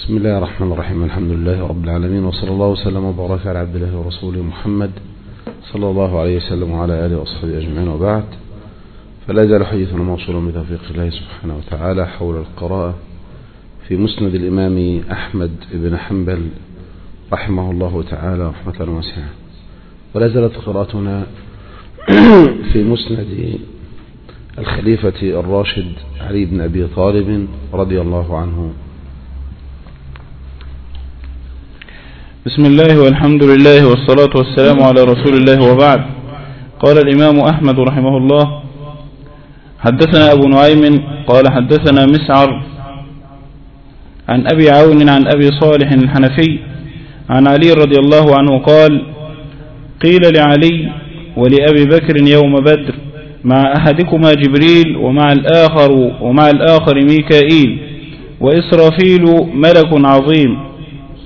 بسم الله الرحمن الرحيم. الحمد لله رب العالمين، وصلى الله وسلم وبارك على عبد الله ورسوله محمد صلى الله عليه وسلم وعلى آله وصحبه أجمعين، وبعد. فلا يزال حديثنا موصولا بتوفيق الله سبحانه وتعالى حول القراءة في مسند الإمام أحمد بن حنبل رحمه الله تعالى رحمة واسعة. ولا زالت قراءتنا في مسند الخليفة الراشد علي بن أبي طالب رضي الله عنه. بسم الله والحمد لله والصلاة والسلام على رسول الله، وبعد. قال الإمام أحمد رحمه الله: حدثنا أبو نعيم قال حدثنا مسعر عن أبي عون عن أبي صالح الحنفي عن علي رضي الله عنه قال: قيل لعلي ولأبي بكر يوم بدر: مع أحدكما جبريل ومع الآخر ميكائيل وإسرافيل ملك عظيم.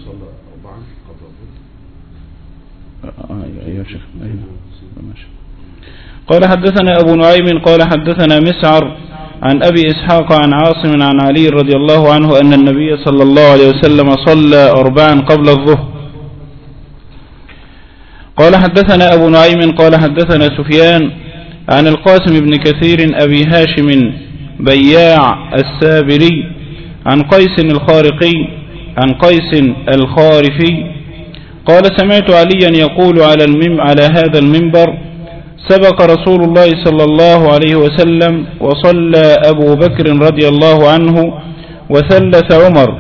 قال حدثنا أبو نعيم قال حدثنا مسعر عن أبي إسحاق عن عاصم عن علي رضي الله عنه أن النبي صلى الله عليه وسلم صلى 4 قبل الظهر. قال حدثنا أبو نعيم قال حدثنا سفيان عن القاسم بن كثير أبي هاشم بياع السابري عن قيس الخارقي عن قيس الخارفي قال: سمعت عليا يقول على هذا المنبر: سبق رسول الله صلى الله عليه وسلم وصلى أبو بكر رضي الله عنه وثلث عمر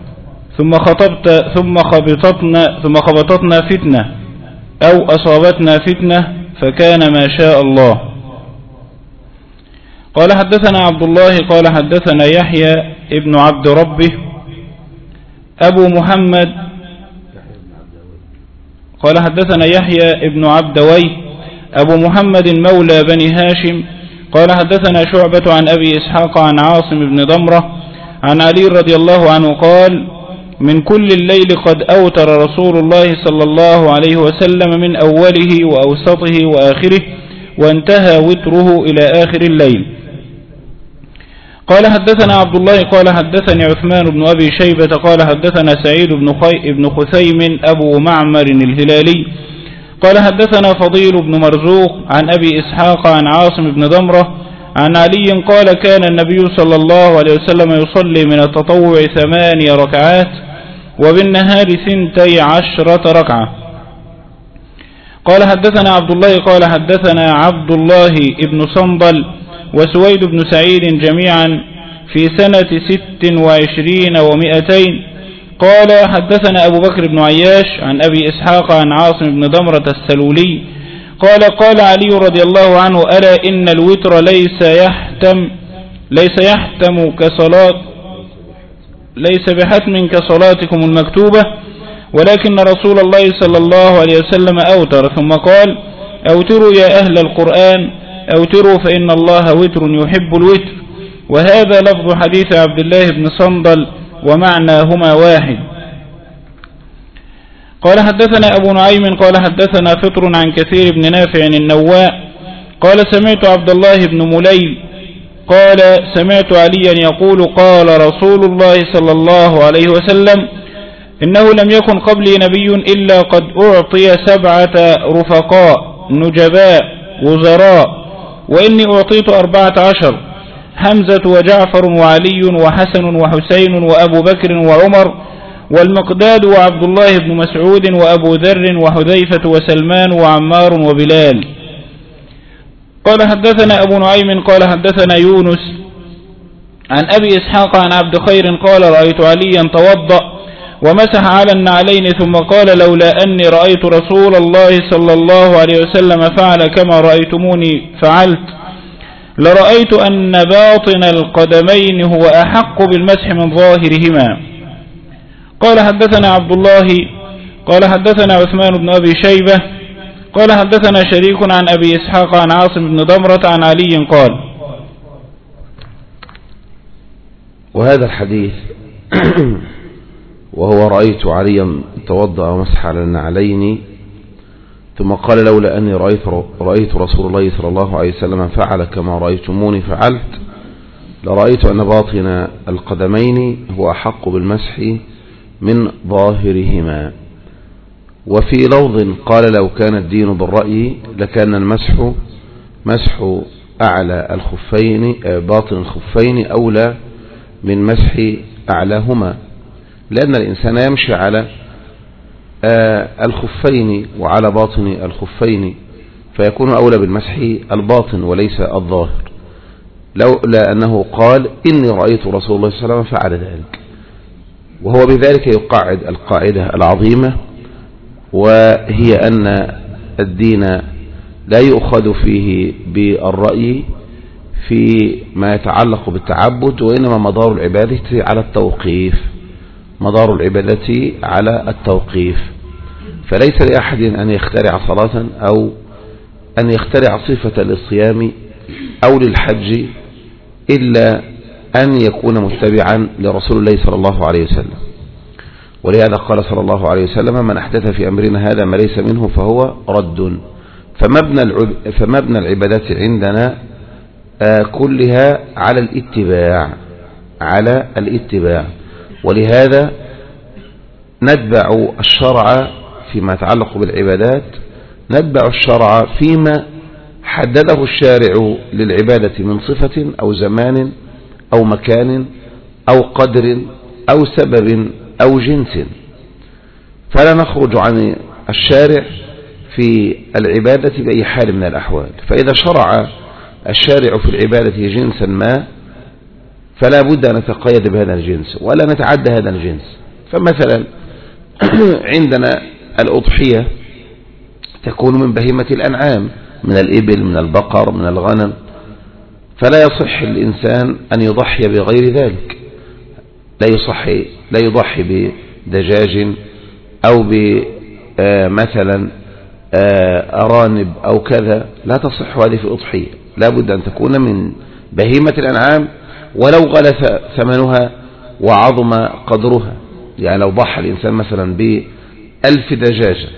ثم خبطتنا فتنة أو أصابتنا فتنة فكان ما شاء الله. قال حدثنا عبد الله قال حدثنا يحيى ابن عبد ربه أبو محمد قال حدثنا يحيى ابن عبدوي أبو محمد مولى بني هاشم قال حدثنا شعبة عن أبي إسحاق عن عاصم بن ضمرة عن علي رضي الله عنه قال: من كل الليل قد أوتر رسول الله صلى الله عليه وسلم من أوله وأوسطه وآخره، وانتهى وتره إلى آخر الليل. قال حدثنا عبد الله قال حدثني عثمان بن أبي شيبة قال حدثنا سعيد بن خثيم أبو معمر الهلالي قال حدثنا فضيل بن مرزوق عن أبي إسحاق عن عاصم بن ضمرة عن علي قال: كان النبي صلى الله عليه وسلم يصلي من التطوع 8 ركعات وبالنهار 12 ركعة. قال حدثنا عبد الله قال حدثنا عبد الله بن صندل وسويد بن سعيد جميعا في سنة 26 و200. قال حدثنا أبو بكر بن عياش عن أبي إسحاق عن عاصم بن ضمرة السلولي قال: قال علي رضي الله عنه: ألا إن الوتر ليس بحتم كصلاتكم المكتوبة، ولكن رسول الله صلى الله عليه وسلم أوتر، ثم قال: أوتروا يا أهل القرآن أوتروا فإن الله وتر يحب الوتر. وهذا لفظ حديث عبد الله بن صندل ومعناهما واحد. قال حدثنا أبو نعيم قال حدثنا فطر عن كثير بن نافع النواء قال: سمعت عبد الله بن مليل قال: سمعت عليا يقول: قال رسول الله صلى الله عليه وسلم: إنه لم يكن قبلي نبي إلا قد أعطي 7 رفقاء نجباء وزراء، وإني أعطيت 14: حمزة وجعفر وعلي وحسن وحسين وأبو بكر وعمر والمقداد وعبد الله بن مسعود وأبو ذر وحذيفة وسلمان وعمار وبلال. قال حدثنا أبو نعيم قال حدثنا يونس عن أبي إسحاق عن عبد خير قال: رأيت عليا توضأ ومسح على النعلين ثم قال: لولا أني رأيت رسول الله صلى الله عليه وسلم فعل كما رأيتموني فعلت لرأيت أن باطن القدمين هو أحق بالمسح من ظاهرهما. قال حدثنا عبد الله قال حدثنا عثمان بن أبي شيبة قال حدثنا شريك عن أبي إسحاق عن عاصم بن ضمرة عن علي قال. وهذا الحديث وهو: رأيت عليا توضأ ومسح على النعلين ثم قال: لولا أني رأيت رسول الله صلى الله عليه وسلم فعل كما رأيتموني فعلت لرأيت أن باطن القدمين هو أحق بالمسح من ظاهرهما. وفي لفظ قال لو كان الدين بالرأي لكان المسح مسح أعلى الخفين باطن الخفين أولى من مسح أعلاهما، لأن الإنسان يمشي على الخفين وعلى باطن الخفين، فيكون أولى بالمسح الباطن وليس الظاهر، لولا أنه قال إني رأيت رسول الله صلى الله عليه وسلم فعل ذلك. وهو بذلك يقعد القاعدة العظيمة، وهي أن الدين لا يؤخذ فيه بالرأي فيما يتعلق بالتعبد، وإنما مدار العبادة على التوقيف، مدار العبادة على التوقيف. فليس لأحد أن يخترع صلاة أو أن يخترع صفة للصيام أو للحج إلا أن يكون متبعا لرسول الله صلى الله عليه وسلم. ولهذا قال صلى الله عليه وسلم: من أحدث في أمرنا هذا ما ليس منه فهو رد. فمبنى العبادات عندنا كلها على الاتباع، ولهذا نتبع الشرع فيما يتعلق بالعبادات، نتبع الشرع فيما حدده الشارع للعبادة من صفة أو زمان أو مكان أو قدر أو سبب أو جنس، فلا نخرج عن الشارع في العبادة بأي حال من الأحوال. فإذا شرع الشارع في العبادة جنسا ما فلا بد أن نتقيد بهذا الجنس ولا نتعدى هذا الجنس. فمثلا عندنا الأضحية تكون من بهيمة الأنعام، من الإبل، من البقر، من الغنم، فلا يصح الإنسان أن يضحي بغير ذلك، لا يضحي بدجاج أو بمثلا أرانب أو كذا، لا تصح هذه في الأضحية، لا بد أن تكون من بهيمة الأنعام ولو غلى ثمنها وعظم قدرها. يعني لو ضحى الإنسان مثلا ب1000 دجاجة،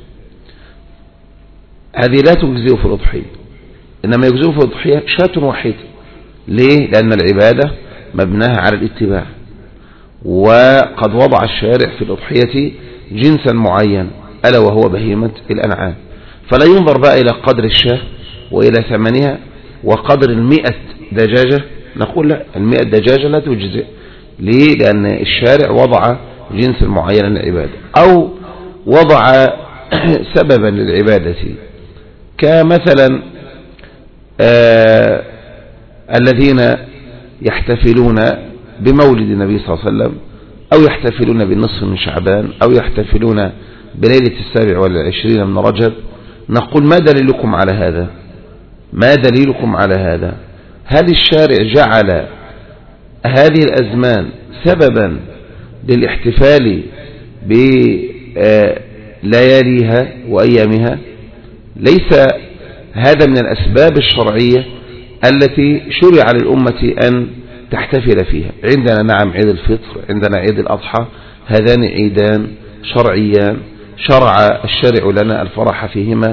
هذه لا تجزئه في الأضحية، إنما يجزئه في الأضحية شاة واحدة. ليه؟ لأن العبادة مبناها على الاتباع، وقد وضع الشارع في الأضحية جنسا معين ألا وهو بهيمة الأنعام، فلا ينظر بقى إلى قدر الشاة وإلى ثمنها وقدر 100 دجاجة، نقول لا، 100 دجاجة لا تجزئ. ليه؟ لأن الشارع وضع جنس معين للعبادة، أو وضع سببا للعبادة، كمثلا الذين يحتفلون بمولد النبي صلى الله عليه وسلم، أو يحتفلون بالنصف من شعبان، أو يحتفلون بليلة 27 من رجب، نقول ما دليلكم على هذا؟ ما دليلكم على هذا؟ هل الشارع جعل هذه الأزمان سببا للاحتفال بلياليها وأيامها؟ ليس هذا من الأسباب الشرعية التي شرع للأمة أن تحتفل فيها. عندنا نعم عيد الفطر، عندنا عيد الأضحى، هذان عيدان شرعيان شرع الشارع لنا الفرح فيهما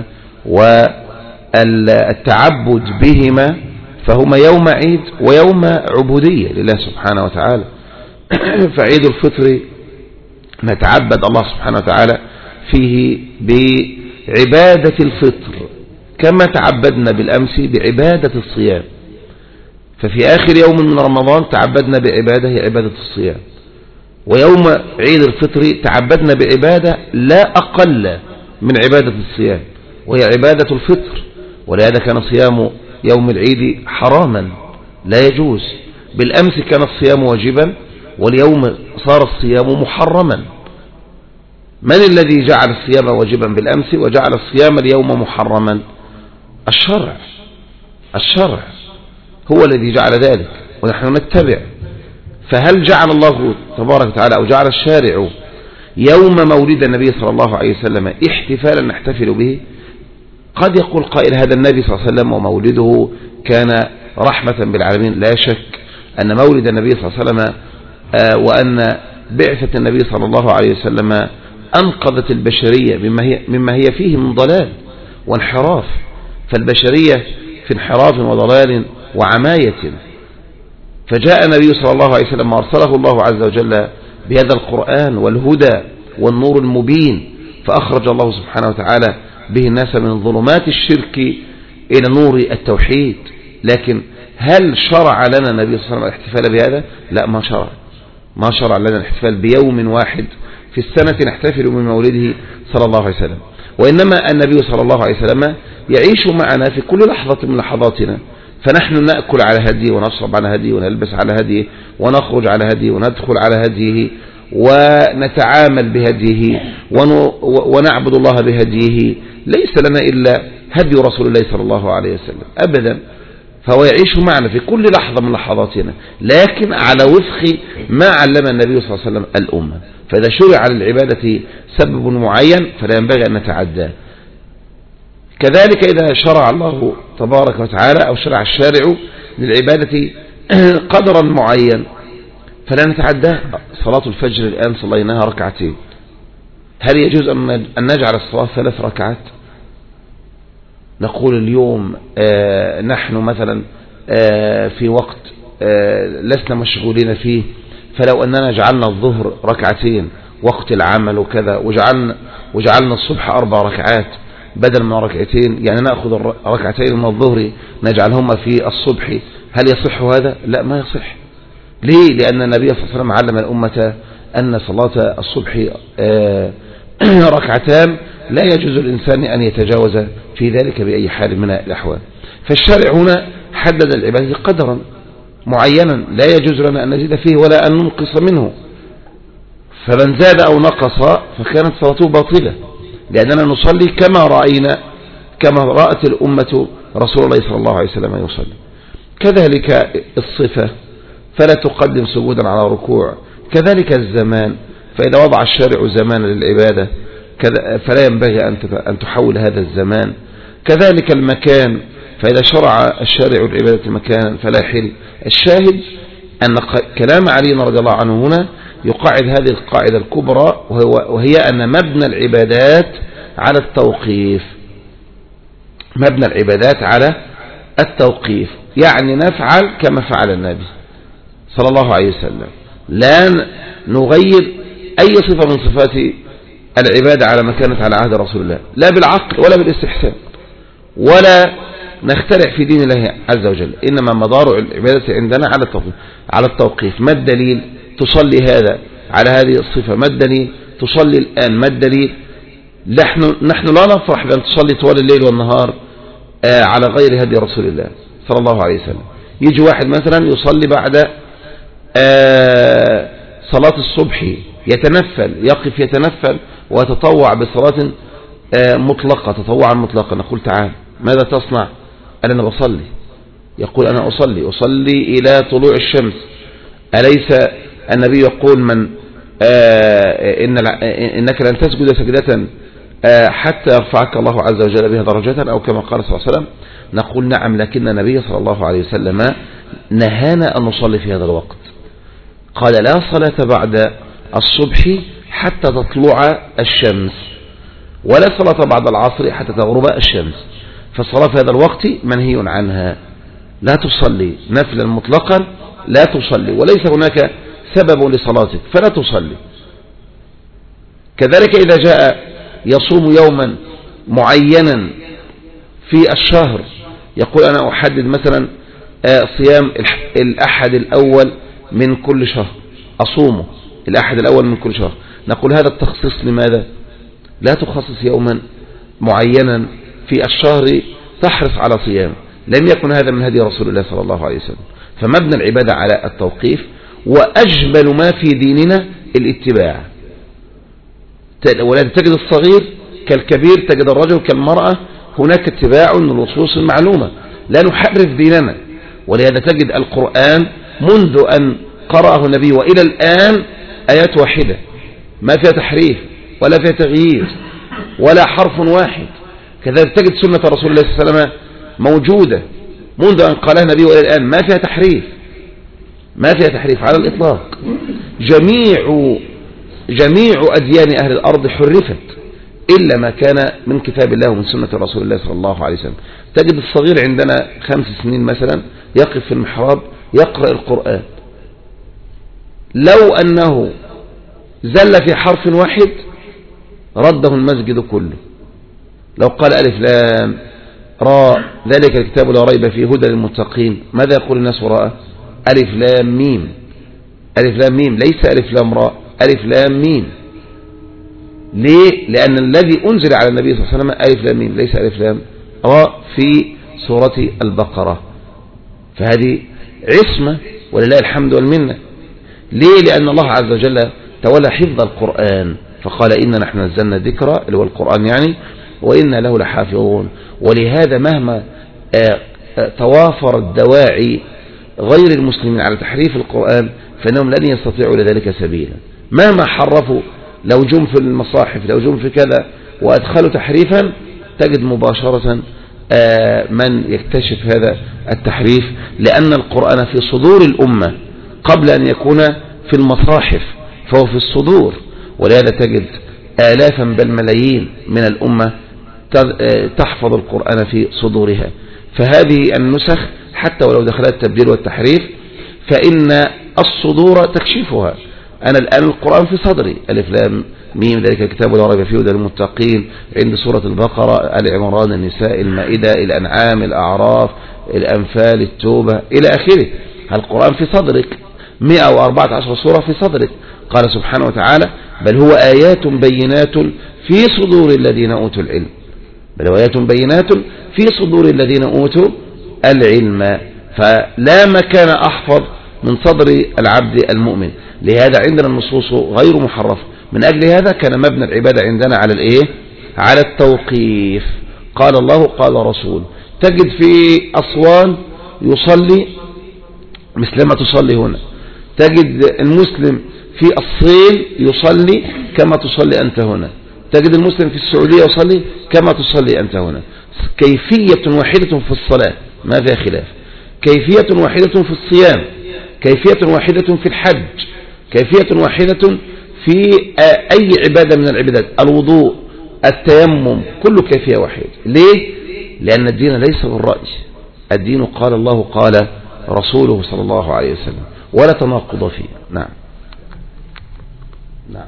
والتعبد بهما، فهما يوم عيد ويوم عبودية لله سبحانه وتعالى. فعيد الفطر نتعبد الله سبحانه وتعالى فيه بعبادة الفطر كما تعبدنا بالأمس بعبادة الصيام، ففي آخر يوم من رمضان تعبدنا بعبادة هي عبادة الصيام، ويوم عيد الفطر تعبدنا بعبادة لا أقل من عبادة الصيام وهي عبادة الفطر. ولهذا كان صيام يوم العيد حراما لا يجوز، بالأمس كان الصيام واجبا واليوم صار الصيام محرما. من الذي جعل الصيام واجبا بالأمس وجعل الصيام اليوم محرما؟ الشرع هو الذي جعل ذلك ونحن نتبع. فهل جعل الله تبارك وتعالى أو جعل الشارع يوم مولد النبي صلى الله عليه وسلم احتفالا نحتفل به؟ قد يقول قائل هذا النبي صلى الله عليه وسلم ومولده كان رحمة بالعالمين. لا شك أن مولد النبي صلى الله عليه وسلم وأن بعثة النبي صلى الله عليه وسلم أنقذت البشرية مما هي فيه من ضلال وانحراف، فالبشرية في انحراف وضلال وعماية. فجاء النبي صلى الله عليه وسلم وارسله الله عز وجل بهذا القرآن والهدى والنور المبين، فأخرج الله سبحانه وتعالى به الناس من ظلمات الشرك إلى نور التوحيد. لكن هل شرع لنا النبي صلى الله عليه وسلم الاحتفال بهذا؟ لا، ما شرع لنا الاحتفال بيوم واحد في السنة نحتفل بمولده صلى الله عليه وسلم، وإنما النبي صلى الله عليه وسلم يعيش معنا في كل لحظة من لحظاتنا، فنحن نأكل على هديه ونشرب على هديه ونلبس على هديه ونخرج على هديه وندخل على هديه ونتعامل بهديه ونعبد الله بهديه. ليس لنا إلا هدي رسول الله صلى الله عليه وسلم أبدا، فهو يعيش معنا في كل لحظة من لحظاتنا، لكن على وفق ما علم النبي صلى الله عليه وسلم الأمة. فإذا شرع للعبادة سبب معين فلا ينبغي أن نتعداه. كذلك إذا شرع الله تبارك وتعالى أو شرع الشارع للعبادة قدرا معين فلا نتعداه. صلاة الفجر الآن صليناها ركعتين، هل يجوز أن نجعل الصلاة 3 ركعات؟ نقول اليوم نحن مثلا في وقت لسنا مشغولين فيه، فلو أننا جعلنا الظهر ركعتين وقت العمل وكذا وجعلنا الصبح 4 ركعات بدل من ركعتين، يعني نأخذ ركعتين من الظهر نجعلهما في الصبح، هل يصح هذا؟ لا، ما يصح. ليه؟ لأن النبي صلى الله عليه وسلم علم الأمة أن صلاة الصبح ركعتان لا يجوز الإنسان أن يتجاوز في ذلك بأي حال من الأحوال. فالشارع هنا حدد العبادة قدرا معينا لا يجوز لنا أن نزيد فيه ولا أن ننقص منه، فمن زاد أو نقص فكانت صلاته باطلة، لأننا نصلي كما رأت الأمة رسول الله صلى الله عليه وسلم يصلي. كذلك الصفة فلا تقدم سجودا على ركوع، كذلك الزمان، فإذا وضع الشارع زمانا للعبادة فلا ينبغي أن تحول هذا الزمان. كذلك المكان، فإذا شرع الشارع العبادة مكانا فلا يحل. الشاهد أن كلام علي رضي الله عنه هنا يقاعد هذه القاعدة الكبرى، وهي أن مبنى العبادات على التوقيف. مبنى العبادات على التوقيف، يعني نفعل كما فعل النبي صلى الله عليه وسلم، لا نغير أي صفة من صفات العبادة على ما كانت على عهد رسول الله، لا بالعقل ولا بالاستحسان، ولا نخترع في دين الله عز وجل، إنما مدار العبادة عندنا على التوقيف. ما الدليل؟ تصلي هذا على هذه الصفة، ما الدليل؟ تصلي الآن، ما الدليل؟ نحن لا نفرح بأن تصلي طوال الليل والنهار على غير هدي رسول الله صلى الله عليه وسلم. يجي واحد مثلا يصلي بعد صلاة الصبح يقف يتنفل ويتطوع بصلاة مطلقة، تطوعا مطلقا. نقول تعال ماذا تصنع؟ قال أنا بصلي. يقول أنا أصلي إلى طلوع الشمس. أليس النبي يقول إنك لن تسجد سجدة حتى يرفعك الله عز وجل بها درجة، أو كما قال صلى الله عليه وسلم؟ نقول نعم، لكن النبي صلى الله عليه وسلم نهانا أن نصلي في هذا الوقت. قال لا صلاة بعد الصبح حتى تطلع الشمس، ولا صلاة بعد العصر حتى تغرب الشمس. فالصلاة في هذا الوقت منهي عنها، لا تصلي نفلا مطلقا، لا تصلي، وليس هناك سبب لصلاتك فلا تصلي. كذلك إذا جاء يصوم يوما معينا في الشهر، يقول أنا أحدد مثلا صيام الأحد الأول من كل شهر، أصومه الأحد الأول من كل شهر. نقول هذا التخصيص لماذا؟ لا تخصص يوما معينا في الشهر تحرص على صيام، لم يكن هذا من هدي رسول الله صلى الله عليه وسلم. فمبنى العبادة على التوقيف، وأجمل ما في ديننا الاتباع. ولا تجد الصغير كالكبير، تجد الرجل كالمرأة، هناك اتباع للنصوص المعلومة، لا نحرف ديننا. ولهذا تجد القرآن منذ أن قرأه النبي وإلى الآن آيات واحدة ما فيها تحريف ولا فيها تغيير ولا حرف واحد. كذلك تجد سنة رسول الله صلى الله عليه وسلم موجودة منذ أن قالها النبي وإلى الآن ما فيها تحريف على الإطلاق. جميع أديان أهل الأرض حرفت إلا ما كان من كتاب الله ومن سنة رسول الله صلى الله عليه وسلم. تجد الصغير عندنا 5 سنين مثلا يقف في المحراب يقرأ القرآن، لو أنه زل في حرف واحد رده المسجد كله. لو قال ألف لام راء ذلك الكتاب لا ريب فيه هدى للمتقين، ماذا يقول الناس وراءه؟ ألف لام ميم، ألف لام ميم، ليس ألف لام راء، ألف لام ميم. ليه؟ لأن الذي أنزل على النبي صلى الله عليه وسلم ألف لام ميم، ليس ألف لام راء في سورة البقرة. فهذه عصمة ولله الحمد والمنة. ليه؟ لأن الله عز وجل تولى حفظ القرآن، فقال إنا نحن نزلنا الذكر اللي هو القرآن يعني وإنا له لحافظون. ولهذا مهما توافر الدواعي غير المسلمين على تحريف القرآن فإنهم لن يستطيعوا لذلك سبيلا. مهما حرفوا، لو جم في المصاحف، لو جم في كذا وأدخلوا تحريفا، تجد مباشرة من يكتشف هذا التحريف، لأن القرآن في صدور الأمة قبل أن يكون في المصاحف، فهو في الصدور. ولهذا تجد آلافا بل ملايين من الأمة تحفظ القرآن في صدورها. فهذه النسخ حتى ولو دخلت التبديل والتحريف فإن الصدور تكشفها. أنا الآن القرآن في صدري، ألف لام ميم ذلك الكتاب لا ريب فيه هدى للمتقين، عند سورة البقرة، آل عمران، النساء، المائدة، الأنعام، الأعراف، الأنفال، التوبة إلى آخره. القرآن في صدرك، 114 سورة في صدرك. قال سبحانه وتعالى بل هو آيات بينات في صدور الذين أوتوا العلم، بل هو آيات بينات في صدور الذين أوتوا العلم. فلا مكان أحفظ من صدر العبد المؤمن. لهذا عندنا النصوص غير محرفة. من أجل هذا كان مبنى العبادة عندنا على الإيه؟ على التوقيف. قال الله قال رسول. تجد في أسوان يصلي مثل ما تصلي هنا، تجد المسلم في الصين يصلي كما تصلي أنت هنا، تجد المسلم في السعودية يصلي كما تصلي أنت هنا. كيفية واحدة في الصلاة ما فيها خلاف، كيفية واحدة في الصيام، كيفية واحدة في الحج، كيفية واحدة في أي عبادة من العبادات، الوضوء، التيمم، كله كيفية واحدة. ليه؟ لأن الدين ليس بالرأي، الدين قال الله قال رسوله صلى الله عليه وسلم، ولا تناقض فيه. نعم نعم.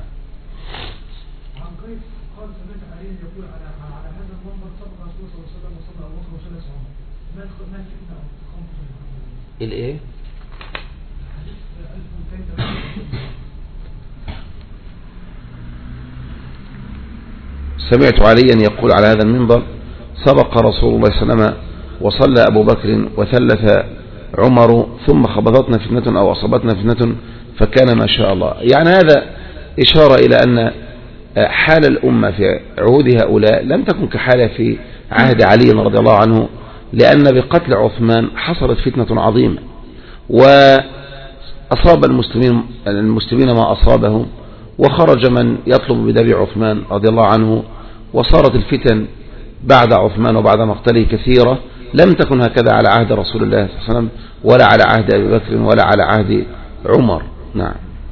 الايه؟ سمعت عليا يقول على هذا المنبر سبق رسول الله صلى الله عليه وسلم وصلى أبو بكر وثلث عمر ثم خبطتنا فتنة أو أصابتنا فتنة فكان ما شاء الله. يعني هذا إشارة إلى أن حال الأمة في عهود هؤلاء لم تكن كحالة في عهد علي رضي الله عنه، لأن بقتل عثمان حصلت فتنة عظيمة وأصاب المسلمين ما أصابهم، وخرج من يطلب بدم عثمان رضي الله عنه، وصارت الفتن بعد عثمان وبعد مقتله كثيرة. لم تكن هكذا على عهد رسول الله صلى الله عليه وسلم ولا على عهد أبي بكر ولا على عهد عمر. نعم.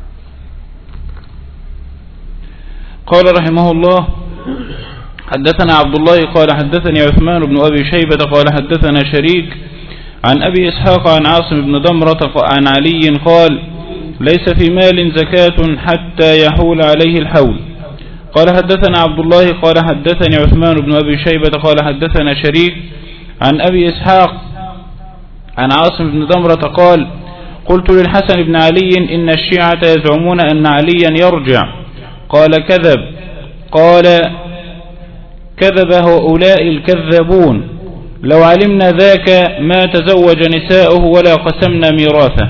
قال رحمه الله حدثنا عبد الله قال حدثني عثمان بن أبي شيبة قال حدثنا شريك عن أبي إسحاق عن عاصم بن ضمرة عن علي قال ليس في مال زكاة حتى يحول عليه الحول. قال حدثنا عبد الله قال حدثني عثمان بن أبي شيبة قال حدثنا شريك عن أبي إسحاق عن عاصم بن ضمرة قال قلت للحسن بن علي إن الشيعة يزعمون أن عليا يرجع. قال كذب. قال كذب هؤلاء الكذابون، لو علمنا ذاك ما تزوج نساؤه ولا قسمنا ميراثه.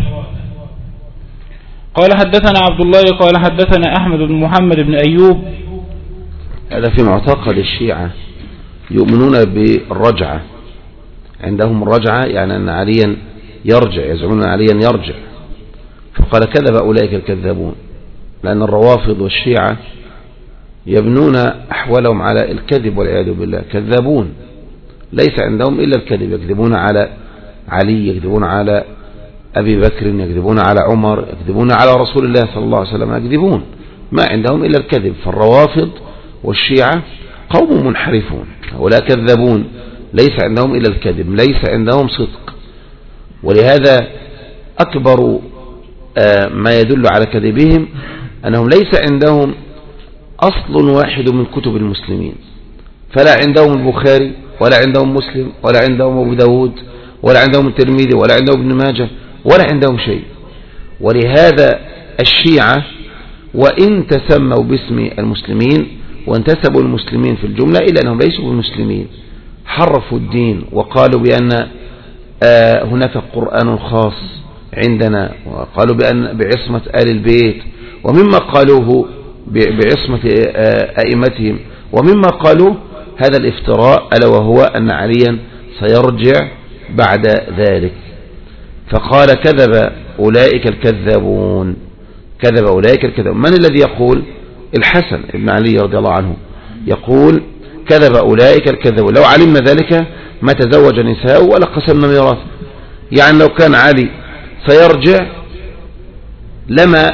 قال حدثنا عبد الله قال حدثنا أحمد بن محمد بن أيوب. هذا في معتقد الشيعة، يؤمنون بالرجعة، عندهم الرجعة يعني أن عليا يرجع، يزعمون أن عليا يرجع. فقال كذب أولئك الكذابون، لأن الروافض والشيعة يبنون أحوالهم على الكذب والعياذ بالله، كذابون ليس عندهم إلا الكذب، يكذبون على علي، يكذبون على أبي بكر، يكذبون على عمر، يكذبون على رسول الله صلى الله عليه وسلم، يكذبون، ما عندهم إلا الكذب. فالروافض والشيعة قوم منحرفون، هؤلاء كذابون ليس عندهم إلا الكذب، ليس عندهم صدق. ولهذا أكبر ما يدل على كذبهم أنهم ليس عندهم أصل واحد من كتب المسلمين، فلا عندهم البخاري ولا عندهم مسلم ولا عندهم أبو داود ولا عندهم الترمذي ولا عندهم ابن ماجه ولا عندهم شيء. ولهذا الشيعة وإن تسموا باسم المسلمين وانتسبوا المسلمين في الجملة إلا أنهم ليسوا بالمسلمين، حرفوا الدين وقالوا بأن هناك قرآن خاص عندنا، وقالوا بأن بعصمة آل البيت، ومما قالوه بعصمة أئمتهم، ومما قالوه هذا الافتراء ألا وهو أن عليا سيرجع بعد ذلك. فقال كذب أولئك الكذابون، كذب أولئك الكذابون. من الذي يقول؟ الحسن بن علي رضي الله عنه يقول كذب أولئك الكذابون، لو علمنا ذلك ما تزوج نساء ولا قسمنا ميراث. يعني لو كان علي سيرجع لما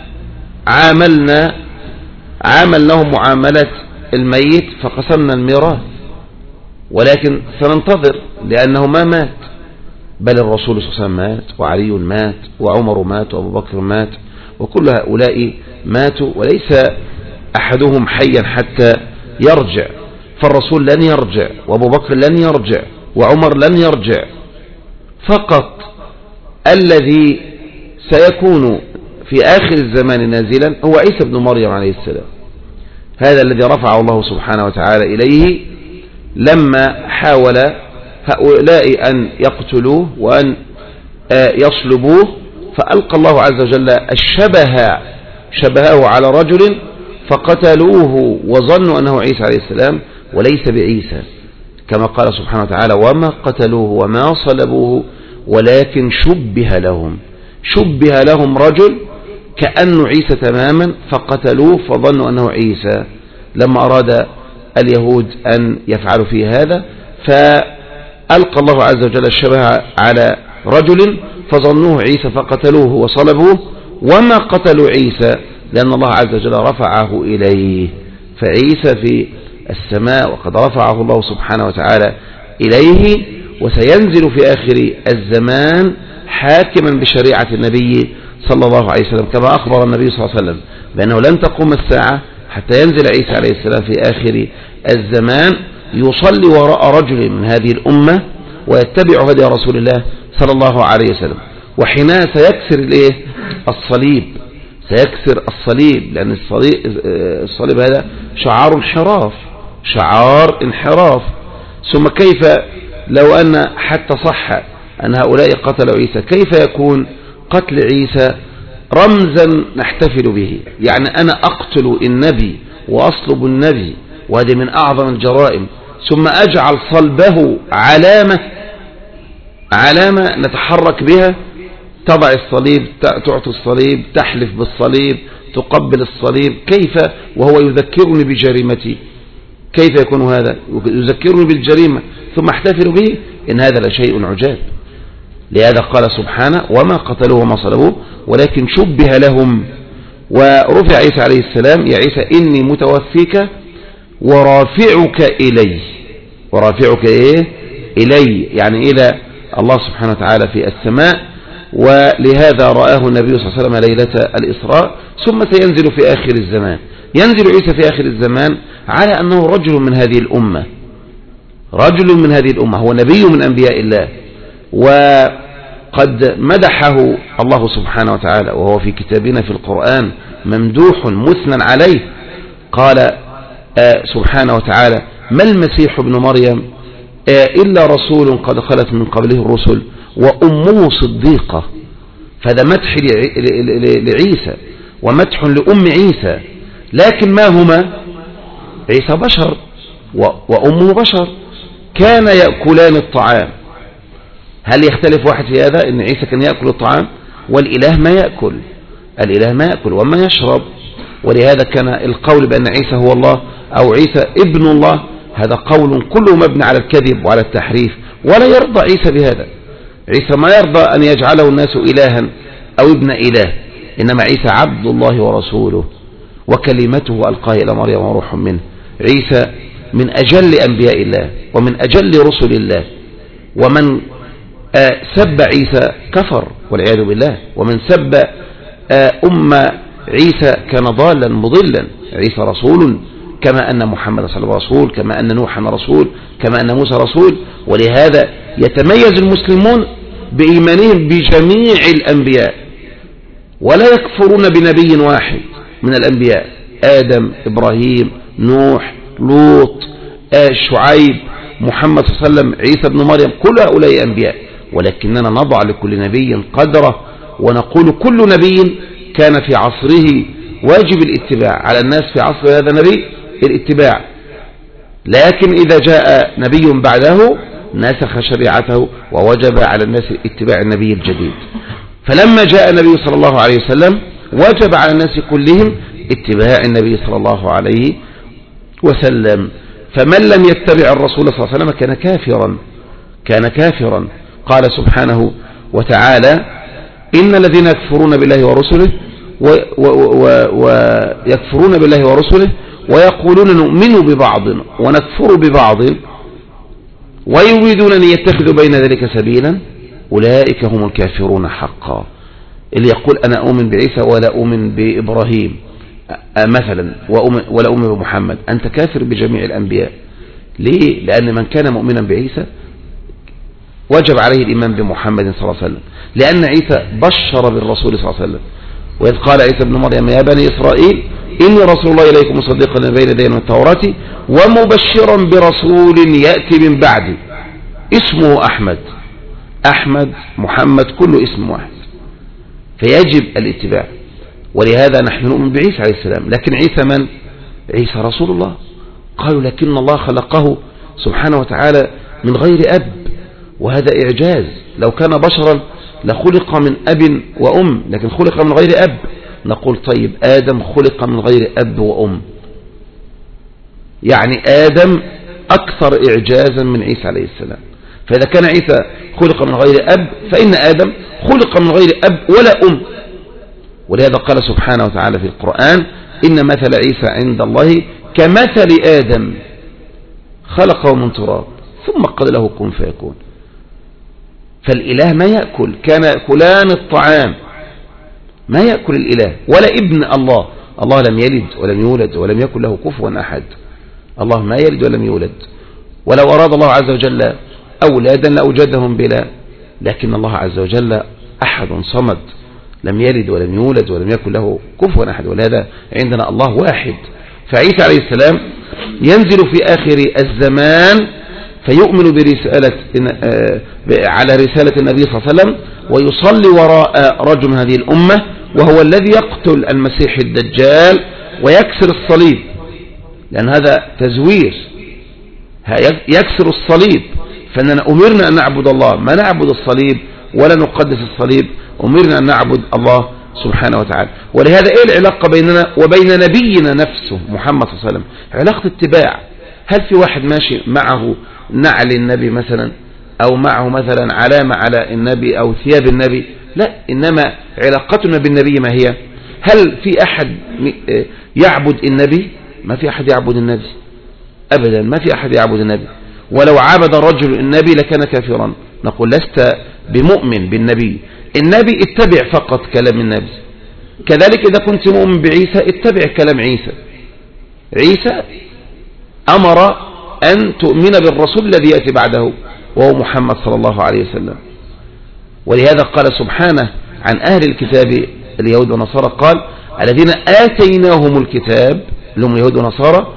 عاملناه معاملة الميت فقسمنا الميراث، ولكن سننتظر لأنه ما مات، بل الرسول صلى الله عليه وسلم مات، وعلي مات، وعمر مات، وأبو بكر مات، وكل هؤلاء ماتوا، وليس أحدهم حيا حتى يرجع. فالرسول لن يرجع، وأبو بكر لن يرجع، وعمر لن يرجع. فقط الذي سيكون في آخر الزمان نازلا هو عيسى بن مريم عليه السلام، هذا الذي رفعه الله سبحانه وتعالى إليه لما حاول هؤلاء أن يقتلوه وأن يصلبوه، فألقى الله عز وجل شبهه على رجل فقتلوه وظنوا أنه عيسى عليه السلام وليس بعيسى، كما قال سبحانه وتعالى وما قتلوه وما صلبوه ولكن شبه لهم رجل كأنه عيسى تماما فقتلوه فظنوا أنه عيسى. لما أراد اليهود أن يفعلوا في هذا فألقى الله عز وجل الشبه على رجل فظنوه عيسى فقتلوه وصلبوه، وما قتلوا عيسى لأن الله عز وجل رفعه إليه، فعيسى في السماء وقد رفعه الله سبحانه وتعالى إليه، وسينزل في آخر الزمان حاكما بشريعة النبي صلى الله عليه وسلم، كما أخبر النبي صلى الله عليه وسلم بأنه لن تقوم الساعة حتى ينزل عيسى عليه السلام في آخر الزمان يصلي وراء رجل من هذه الأمة ويتبع هدي رسول الله صلى الله عليه وسلم، وحينها سيكسر الصليب، لأن الصليب هذا شعار انحراف. ثم كيف لو أن حتى صح أن هؤلاء قتلوا عيسى، كيف يكون قتل عيسى رمزا نحتفل به؟ يعني أنا أقتل النبي وأصلب النبي، وهذه من أعظم الجرائم، ثم أجعل صلبه علامة نتحرك بها، تضع الصليب، تعطي الصليب، تحلف بالصليب، تقبل الصليب، كيف وهو يذكرني بجريمتي؟ كيف يكون هذا؟ يذكرني بالجريمة ثم احتفل به؟ إن هذا لشيء عجاب. لهذا قال سبحانه وما قتلوه وما صلبوه ولكن شبه لهم. ورفع عيسى عليه السلام يا عيسى إني متوفيك ورافعك إلي. ورافعك إلي يعني إلى الله سبحانه وتعالى في السماء، ولهذا رآه النبي صلى الله عليه وسلم ليلة الإسراء. ثم سينزل في آخر الزمان، ينزل عيسى في آخر الزمان على أنه رجل من هذه الأمة، هو نبي من أنبياء الله، وقد مدحه الله سبحانه وتعالى وهو في كتابنا في القرآن ممدوح مثنى عليه. قال سبحانه وتعالى ما المسيح ابن مريم إلا رسول قد خلت من قبله الرسل وأمه صديقة. فهذا مدح لعيسى ومدح لأم عيسى، لكن ما هما؟ عيسى بشر وأمه بشر، كان يأكلان الطعام. هل يختلف واحد في هذا؟ إن عيسى كان يأكل الطعام والإله ما يأكل، وما يشرب. ولهذا كان القول بأن عيسى هو الله أو عيسى ابن الله هذا قول كله مبني على الكذب وعلى التحريف، ولا يرضى عيسى بهذا. عيسى ما يرضى أن يجعله الناس إلها أو ابن إله، إنما عيسى عبد الله ورسوله وكلمته ألقاه إلى مريم وروح منه. عيسى من أجل أنبياء الله ومن أجل رسل الله، ومن سب عيسى كفر والعياذ بالله، ومن سب عيسى كان ضالا مضلا، عيسى رسول كما أن محمد صلى الله عليه وسلم رسول، كما أن نوحا رسول، كما أن موسى رسول. ولهذا يتميز المسلمون بإيمانهم بجميع الأنبياء، ولا يكفرون بنبي واحد من الأنبياء، آدم، إبراهيم، نوح، لوط، شعيب، محمد صلى الله عليه وسلم، عيسى بن مريم، كل هؤلاء أنبياء. ولكننا نضع لكل نبي قدره، ونقول كل نبي كان في عصره واجب الاتباع، على الناس في عصر هذا النبي الاتباع، لكن إذا جاء نبي بعده نسخ شريعته ووجب على الناس اتباع النبي الجديد. فلما جاء النبي صلى الله عليه وسلم وجب على الناس كلهم اتباع النبي صلى الله عليه وسلم. فمن لم يتبع الرسول صلى الله عليه وسلم كان كافرا. قال سبحانه وتعالى: إن الذين يكفرون بالله ورسله ويكفرون بالله ورسله ويقولون نؤمن ببعض ونكفر ببعض ويريدون أن يتخذوا بين ذلك سبيلا أولئك هم الكافرون حقا. اللي يقول أنا أؤمن بعيسى ولا أؤمن بإبراهيم مثلا ولا أؤمن بمحمد، أنت كافر بجميع الأنبياء. ليه؟ لأن من كان مؤمنا بعيسى وجب عليه الإيمان بمحمد صلى الله عليه وسلم، لأن عيسى بشر بالرسول صلى الله عليه وسلم. وإذ قال عيسى بن مريم: يا بني إسرائيل إني رسول الله إليكم مصدقا بين يدي من التوراة ومبشرا برسول يأتي من بعدي اسمه أحمد. أحمد، محمد، كله اسم واحد، فيجب الاتباع. ولهذا نحن نؤمن بعيسى عليه السلام. لكن عيسى من؟ عيسى رسول الله. قالوا لكن الله خلقه سبحانه وتعالى من غير أب، وهذا إعجاز. لو كان بشرا لخلق من أب وأم، لكن خلق من غير أب. نقول طيب آدم خلق من غير أب وأم، يعني آدم أكثر إعجازا من عيسى عليه السلام. فإذا كان عيسى خلق من غير أب فإن آدم خلق من غير أب ولا أم. ولهذا قال سبحانه وتعالى في القرآن: إن مثل عيسى عند الله كمثل آدم خلقه من تراب ثم قال له كن فيكون. فالإله ما يأكل، كان يأكلان الطعام، ما يأكل الإله ولا ابن الله. الله لم يلد ولم يولد ولم يكن له كفوا أحد. الله ما يلد ولم يولد، ولو أراد الله عز وجل أولادا لأوجدهم بلا، لكن الله عز وجل أحد صمد لم يلد ولم يولد ولم يكن له كفوا أحد. ولهذا عندنا الله واحد. فعيسى عليه السلام ينزل في آخر الزمان فيؤمن على رسالة النبي صلى الله عليه وسلم، ويصلي وراء رجل من هذه الأمة وهو الذي يقتل المسيح الدجال ويكسر الصليب، لأن هذا تزوير، يكسر الصليب. فإننا أمرنا أن نعبد الله، ما نعبد الصليب ولا نقدس الصليب، أمرنا أن نعبد الله سبحانه وتعالى. ولهذا إيه العلاقة بيننا وبين نبينا نفسه محمد صلى الله عليه وسلم؟ علاقة اتباع. هل في واحد ماشي معه نعل النبي مثلا، أو معه مثلا علامة على النبي أو ثياب النبي؟ لا، إنما علاقتنا بالنبي ما هي؟ هل في أحد يعبد النبي؟ ما في أحد يعبد النبي أبدا، ما في أحد يعبد النبي. ولو عبد الرجل النبي لكان كافرا. نقول لست بمؤمن بالنبي، النبي اتبع فقط كلام النبي. كذلك إذا كنت مؤمن بعيسى اتبع كلام عيسى. عيسى أمر أن تؤمن بالرسول الذي يأتي بعده وهو محمد صلى الله عليه وسلم. ولهذا قال سبحانه عن أهل الكتاب اليهود والنصارى، قال: الذين آتيناهم الكتاب لهم اليهود والنصارى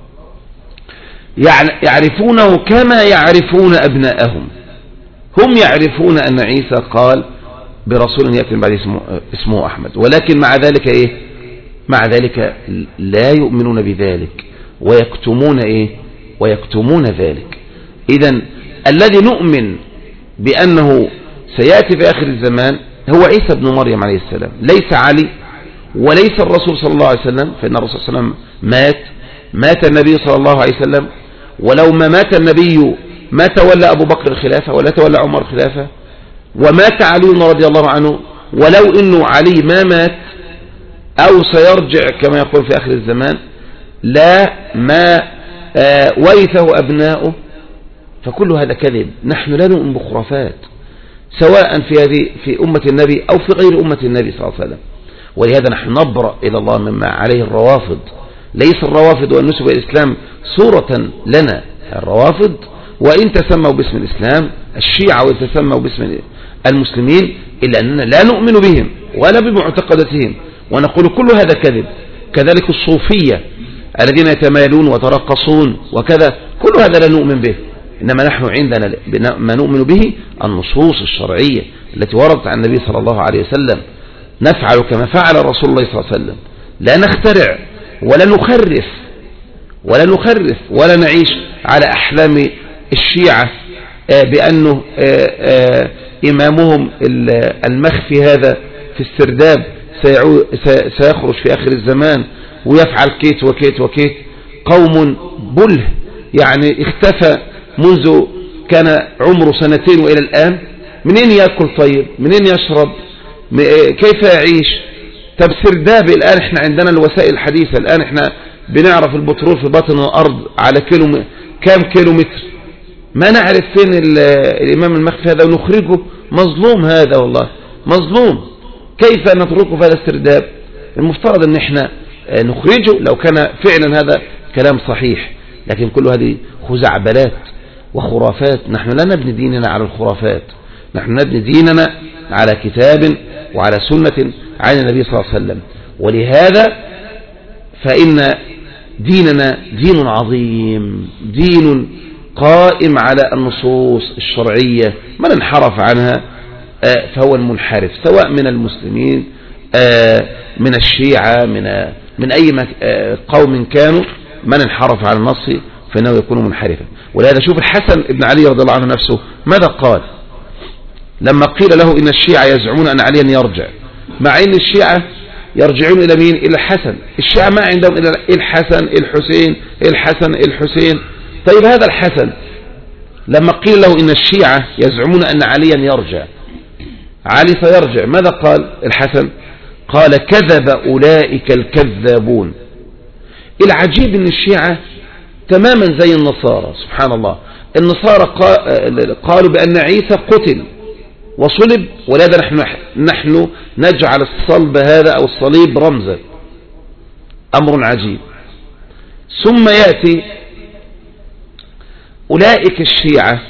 يعرفونه كما يعرفون أبناءهم. هم يعرفون أن عيسى قال برسول يأتي بعد اسمه أحمد، ولكن مع ذلك إيه؟ مع ذلك لا يؤمنون بذلك ويكتمون إيه؟ ويكتمون ذلك. إذن الذي نؤمن بأنه سيأتي في آخر الزمان هو عيسى بن مريم عليه السلام، ليس علي وليس الرسول صلى الله عليه وسلم. فإن الرسول صلى الله عليه وسلم مات النبي صلى الله عليه وسلم، ولو ما مات النبي ما تولى أبو بكر الخلافة ولا تولى عمر الخلافة، ومات علي رضي الله عنه، ولو إنه علي ما مات أو سيرجع كما يقول في آخر الزمان لا ما ورثه أبناؤه. فكل هذا كذب. نحن لا نؤمن بخرافات، سواء في أمة النبي أو في غير أمة النبي صلى الله عليه وسلم. ولهذا نحن نبرأ إلى الله مما عليه الروافض. ليس الروافض والنسب إلى الإسلام صورة لنا. الروافض وإن تسموا باسم الإسلام، الشيعة وإن تسموا باسم المسلمين، إلا أننا لا نؤمن بهم ولا بمعتقداتهم، ونقول كل هذا كذب. كذلك الصوفية الذين يتمايلون وترقصون وكذا، كل هذا لا نؤمن به. إنما نحن عندنا ما نؤمن به النصوص الشرعية التي وردت عن النبي صلى الله عليه وسلم. نفعل كما فعل رسول الله صلى الله عليه وسلم، لا نخترع ولا نخرف ولا نعيش على أحلام الشيعة بأنه إمامهم المخفي هذا في السرداب سيخرج في آخر الزمان ويفعل كيت وكيت وكيت. قوم بله يعني اختفى منذ كان عمره 2 سنين وإلى الآن. منين يأكل طيب؟ منين يشرب؟ كيف يعيش؟ طب سرداب. الآن احنا عندنا الوسائل الحديثة، الآن احنا بنعرف البترول في باطن الأرض على كام كيلومتر. ما نعرف فين الإمام المخفي هذا ونخرجه. مظلوم هذا، والله مظلوم. كيف نتركه في هذا السرداب؟ المفترض ان احنا نخرجه لو كان فعلا هذا كلام صحيح. لكن كل هذه خزعبلات وخرافات. نحن لا نبني ديننا على الخرافات، نحن نبني ديننا على كتاب وعلى سنة عن النبي صلى الله عليه وسلم. ولهذا فإن ديننا دين عظيم، دين قائم على النصوص الشرعية. من انحرف عنها فهو المنحرف، سواء من المسلمين من الشيعة من أي قوم كانوا. من انحرف عن النص فإنه يكون منحرفا. ولهذا شوف الحسن بن علي رضي الله عنه نفسه ماذا قال لما قيل له إن الشيعة يزعمون أن عليا يرجع، مع أن الشيعة يرجعون إلى مين؟ إلى الحسن. الشيعة ما عندهم إلا الحسن الحسين الحسن الحسين. طيب هذا الحسن لما قيل له إن الشيعة يزعمون أن عليا يرجع، علي سيرجع، ماذا قال الحسن؟ قال كذب أولئك الكذابون. العجيب أن الشيعة تماما زي النصارى. سبحان الله، النصارى قالوا بأن عيسى قتل وصلب، ولهذا نحن نجعل الصلب هذا أو الصليب رمزا. أمر عجيب. ثم يأتي أولئك الشيعة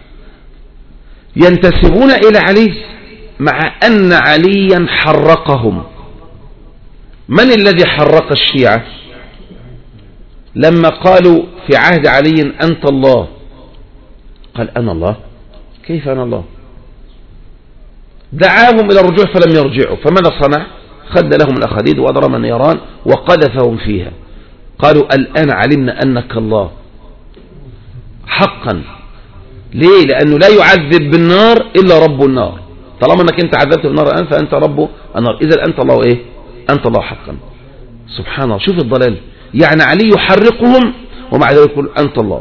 ينتسبون إلى علي مع أن عليا حرقهم. من الذي حرق الشيعة؟ لما قالوا في عهد علي أنت الله، قال أنا الله؟ كيف أنا الله؟ دعاهم إلى الرجوع فلم يرجعوا. فماذا صنع؟ خد لهم الأخديد وأضرم النيران وقذفهم فيها. قالوا الآن علمنا أنك الله حقا. ليه؟ لأنه لا يعذب بالنار إلا رب النار. طالما أنك أنت عذبت بالنار الآن فأنت رب النار، إذا أنت الله إيه؟ أنت الله حقا. سبحان الله، شوف الضلال. يعني علي يحرقهم ومع ذلك يقول أنت الله.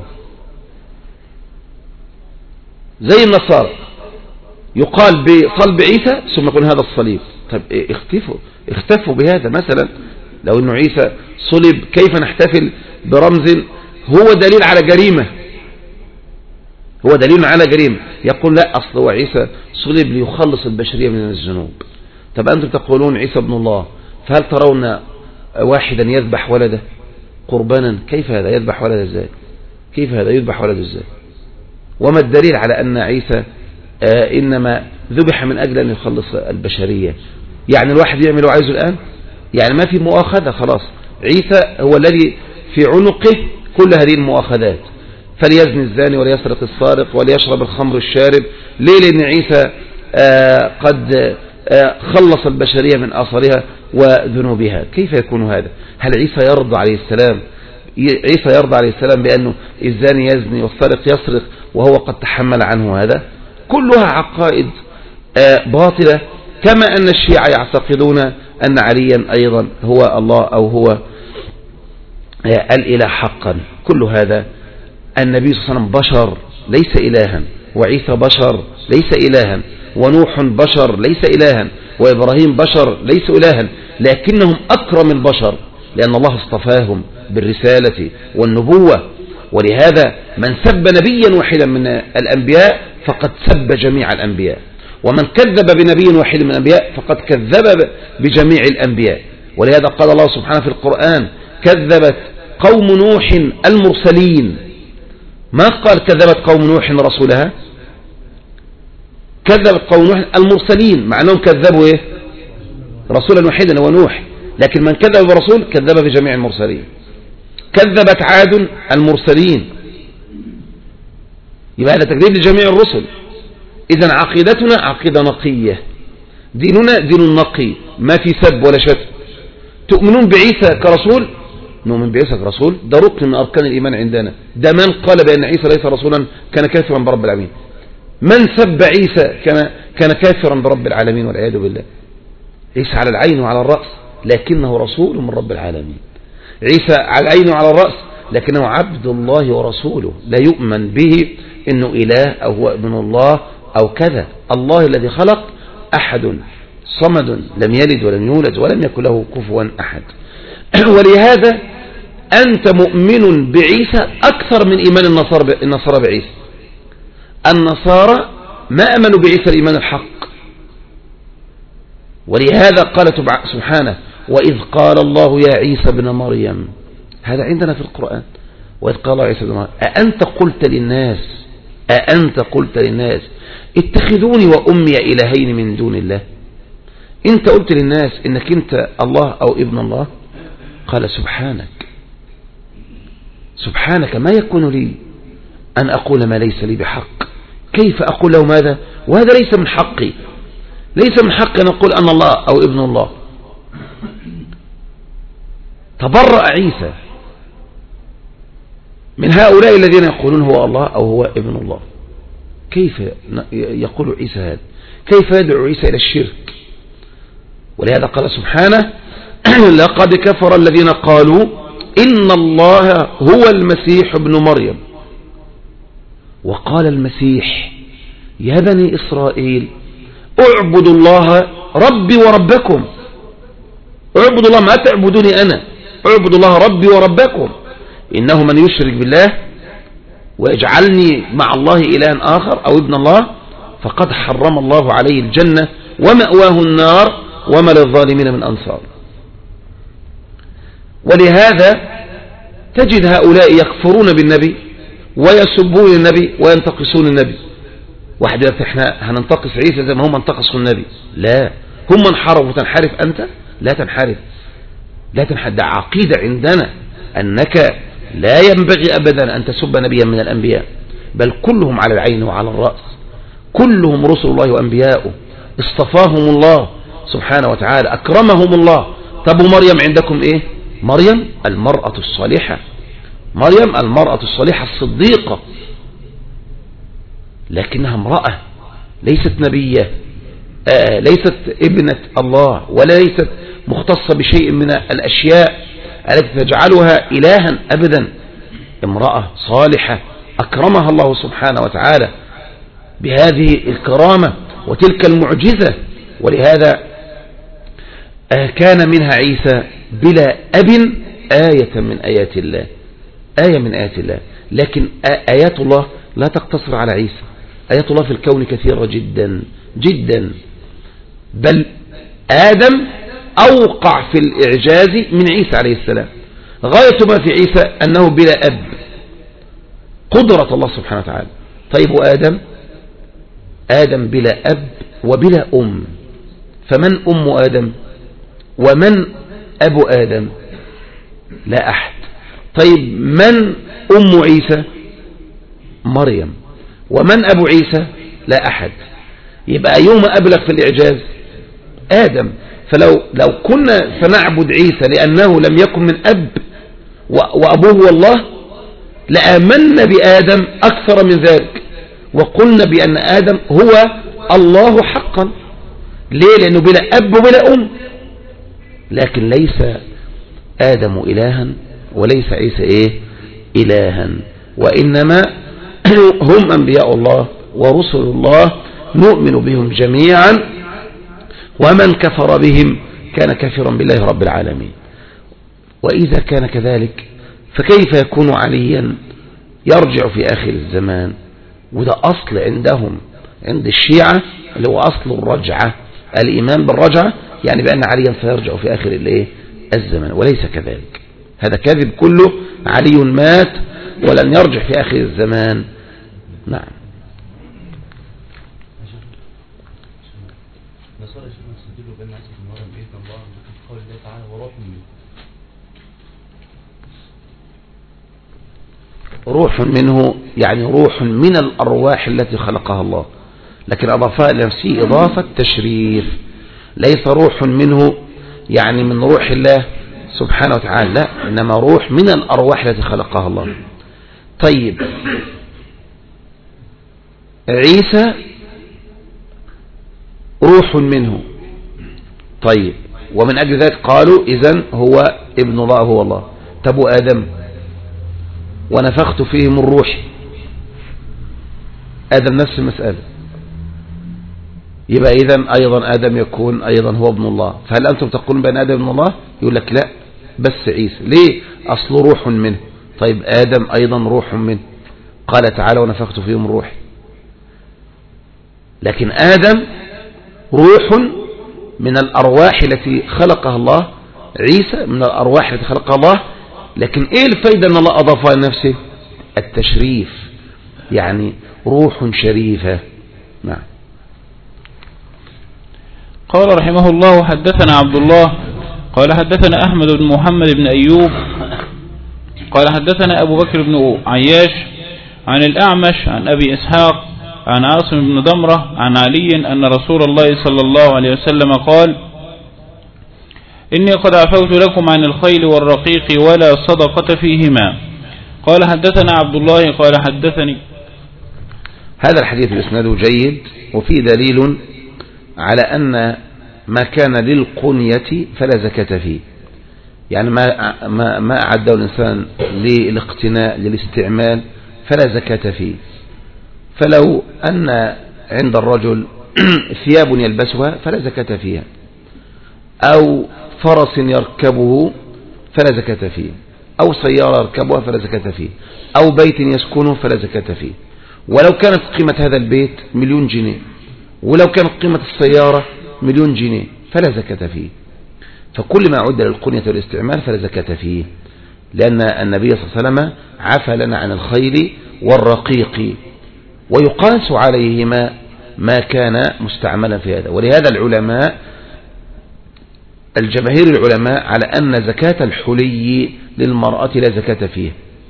زي النصارى يقال بصلب عيسى ثم يكون هذا الصليب. طيب اختفوا بهذا. مثلا لو أنه عيسى صلب كيف نحتفل برمز هو دليل على جريمة؟ هو دليل على جريمة. يقول لا، أصل هو عيسى صلب ليخلص البشرية من الذنوب. طب أنتم تقولون عيسى ابن الله، فهل ترون واحدا يذبح ولده قربانا؟ كيف هذا يذبح ولده ازاي؟ كيف هذا يذبح ولده ازاي؟ وما الدليل على أن عيسى إنما ذبح من أجل أن يخلص البشرية؟ يعني الواحد يعمل عايزه الآن، يعني ما في مؤاخذة خلاص. عيسى هو الذي في عنقه كل هذه المؤاخذات. فليزني الزاني وليسرق السارق وليشرب الخمر الشارب. ليه؟ لأن عيسى قد خلص البشرية من آثارها وذنوبها. كيف يكون هذا؟ هل عيسى يرضى عليه السلام؟ عيسى يرضى عليه السلام بأنه الزاني يزني والسارق يسرق وهو قد تحمل عنه هذا؟ كلها عقائد باطلة. كما أن الشيعة يعتقدون أن عليا أيضا هو الله أو هو الإله حقا. كل هذا. النبي صلى الله عليه وسلم بشر ليس إلها، وعيسى بشر ليس إلها، ونوح بشر ليس إلها، وإبراهيم بشر ليس إلها، لكنهم أكرم البشر لأن الله اصطفاهم بالرسالة والنبوة. ولهذا من سب نبيا واحدا من الأنبياء فقد سب جميع الأنبياء. ومن كذب بنبي واحد من الأنبياء فقد كذب بجميع الأنبياء. ولهذا قال الله سبحانه في القرآن كذبت قوم نوح المرسلين، ما قال كذبت قوم نوح رسولها، كذبت قوم نوح المرسلين، مع أنهم كذبوا إيه؟ رسولا واحدا هو نوح، لكن من كذب برسول كذب بجميع المرسلين. كذبت عاد المرسلين، يبقى هذا تكذيب لجميع الرسل. إذن عقيدتنا عقيدة نقية، ديننا دين نقي ما في سب ولا شتم. تؤمنون بعيسى كرسول؟ نؤمن بعيسى كرسول، ده ركن من أركان الإيمان عندنا. ده من قال بأن عيسى ليس رسولا كان كافرا برب العالمين. من سب عيسى كان كافرا برب العالمين والعياذ بالله. عيسى على العين وعلى الرأس لكنه رسول من رب العالمين. عيسى على العين وعلى الرأس لكنه عبد الله ورسوله، لا يؤمن به إنه إله أو هو ابن الله أو كذا. الله الذي خلق أحد صمد لم يلد ولم يولد ولم يكن له كفوا أحد. ولهذا أنت مؤمن بعيسى أكثر من إيمان النصارى بعيسى. النصارى ما أمنوا بعيسى الإيمان الحق. ولهذا قال سبحانه وإذ قال الله يا عيسى ابن مريم، هذا عندنا في القرآن، وإذ قال الله عيسى ابن مريم أأنت قلت للناس اتخذوني وأمي إلهين من دون الله. انت قلت للناس انك انت الله او ابن الله؟ قال سبحانك ما يكون لي ان اقول ما ليس لي بحق، كيف اقول له ماذا وهذا ليس من حقي، ليس من حقي ان اقول ان الله او ابن الله. تبرأ عيسى من هؤلاء الذين يقولون هو الله او هو ابن الله. كيف يقول عيسى هذا؟ كيف يدعو عيسى الى الشرك؟ ولهذا قال سبحانه لقد كفر الذين قالوا إن الله هو المسيح ابن مريم. وقال المسيح يا بني إسرائيل اعبدوا الله ربي وربكم. اعبدوا الله، ما تعبدوني أنا، اعبدوا الله ربي وربكم. إنه من يشرك بالله ويجعلني مع الله إلها آخر أو ابن الله فقد حرم الله عليه الجنة ومأواه النار وما للظالمين من أنصار. ولهذا تجد هؤلاء يكفرون بالنبي ويسبون النبي وينتقصون النبي. واحد يقول احنا هننتقص عيسى زي ما هم انتقصوا النبي، لا، هم انحرفوا وتنحرف أنت؟ لا تنحرف، لا تنحرف. ده عقيدة عندنا أنك لا ينبغي أبدا أن تسب نبيا من الأنبياء، بل كلهم على العين وعلى الرأس، كلهم رسل الله وأنبياؤه، اصطفاهم الله سبحانه وتعالى، أكرمهم الله. طب مريم عندكم إيه؟ مريم المرأة الصالحة، مريم المرأة الصالحة الصديقة، لكنها امرأة ليست نبية، ليست ابنة الله، ولا ليست مختصة بشيء من الأشياء التي تجعلها إلها أبدا. امرأة صالحة أكرمها الله سبحانه وتعالى بهذه الكرامة وتلك المعجزة. ولهذا كان منها عيسى بلا أب آية من آيات الله، آية من آيات الله. لكن آيات الله لا تقتصر على عيسى، آيات الله في الكون كثيرة جدا جدا، بل آدم أوقع في الإعجاز من عيسى عليه السلام. غاية ما في عيسى أنه بلا أب، قدرة الله سبحانه وتعالى. طيب وآدم؟ آدم بلا أب وبلا أم، فمن أم آدم ومن أبو آدم؟ لا أحد. طيب من أم عيسى؟ مريم. ومن أبو عيسى؟ لا أحد. يبقى يوم أبلغ في الإعجاز آدم. فلو كنا سنعبد عيسى لأنه لم يكن من أب وأبوه والله لآمنا بآدم أكثر من ذلك، وقلنا بأن آدم هو الله حقا. ليه؟ لأنه بلا أب وبلا أم. لكن ليس آدم إلها وليس عيسى إلها، وإنما هم أنبياء الله ورسل الله نؤمن بهم جميعا، ومن كفر بهم كان كافرا بالله رب العالمين. وإذا كان كذلك فكيف يكون عليا يرجع في آخر الزمان؟ وده أصل عندهم، عند الشيعة اللي هو أصل الرجعة، الإيمان بالرجعة يعني بأن عليا سيرجع في آخر الإيه الزمن، وليس كذلك. هذا كذب كله، علي مات ولن يرجع في آخر الزمان. نعم. روح منه يعني روح من الأرواح التي خلقها الله، لكن أضافها إلى نفسه إضافة تشريف، ليس روح منه يعني من روح الله سبحانه وتعالى، لا، إنما روح من الأرواح التي خلقها الله. طيب عيسى روح منه، طيب ومن أجل ذلك قالوا إذن هو ابن الله هو الله. طب آدم ونفخت فيه من روحي، آدم نفس المسألة، يبقى إذن أيضا آدم يكون أيضا هو ابن الله. فهل أنتم تقولون بأن آدم ابن الله؟ يقول لك لا، بس عيسى ليه؟ أصل روح منه. طيب آدم أيضا روح منه، قال تعالى ونفخت فيه من روحي، لكن آدم روح من الأرواح التي خلقها الله، عيسى من الأرواح التي خلقها الله. لكن إيه الفايدة أن الله أضافها لنفسه؟ التشريف، يعني روح شريفة. نعم. قال رحمه الله حدثنا عبد الله قال حدثنا أحمد بن محمد بن أيوب قال حدثنا أبو بكر بن عياش عن الأعمش عن أبي إسحاق عن عاصم بن ضمرة عن علي أن رسول الله صلى الله عليه وسلم قال إني قد عفوت لكم عن الخيل والرقيق ولا صدقة فيهما. قال حدثنا عبد الله قال حدثني. هذا الحديث الإسناد جيد، وفيه دليل على أن ما كان للقنية فلا زكاة فيه، يعني ما أعده الإنسان للاقتناء للاستعمال فلا زكاة فيه. فلو أن عند الرجل ثياب يلبسها فلا زكاة فيها، أو فرس يركبه فلا زكاة فيه، أو سيارة يركبها فلا زكاة فيه، أو بيت يسكنه فلا زكاة فيه. ولو كانت قيمة هذا البيت 1,000,000 جنيه، ولو كانت قيمة السيارة 1,000,000 جنيه فلا زكاة فيه. فكل ما عد للقنية والاستعمال فلا زكاة فيه، لأن النبي صلى الله عليه وسلم عفى لنا عن الخيل والرقيق، ويقاس عليهما ما كان مستعملا في هذا. ولهذا العلماء الجماهير العلماء على أن زكاة الحلي للمرأة لا زكاة فيه.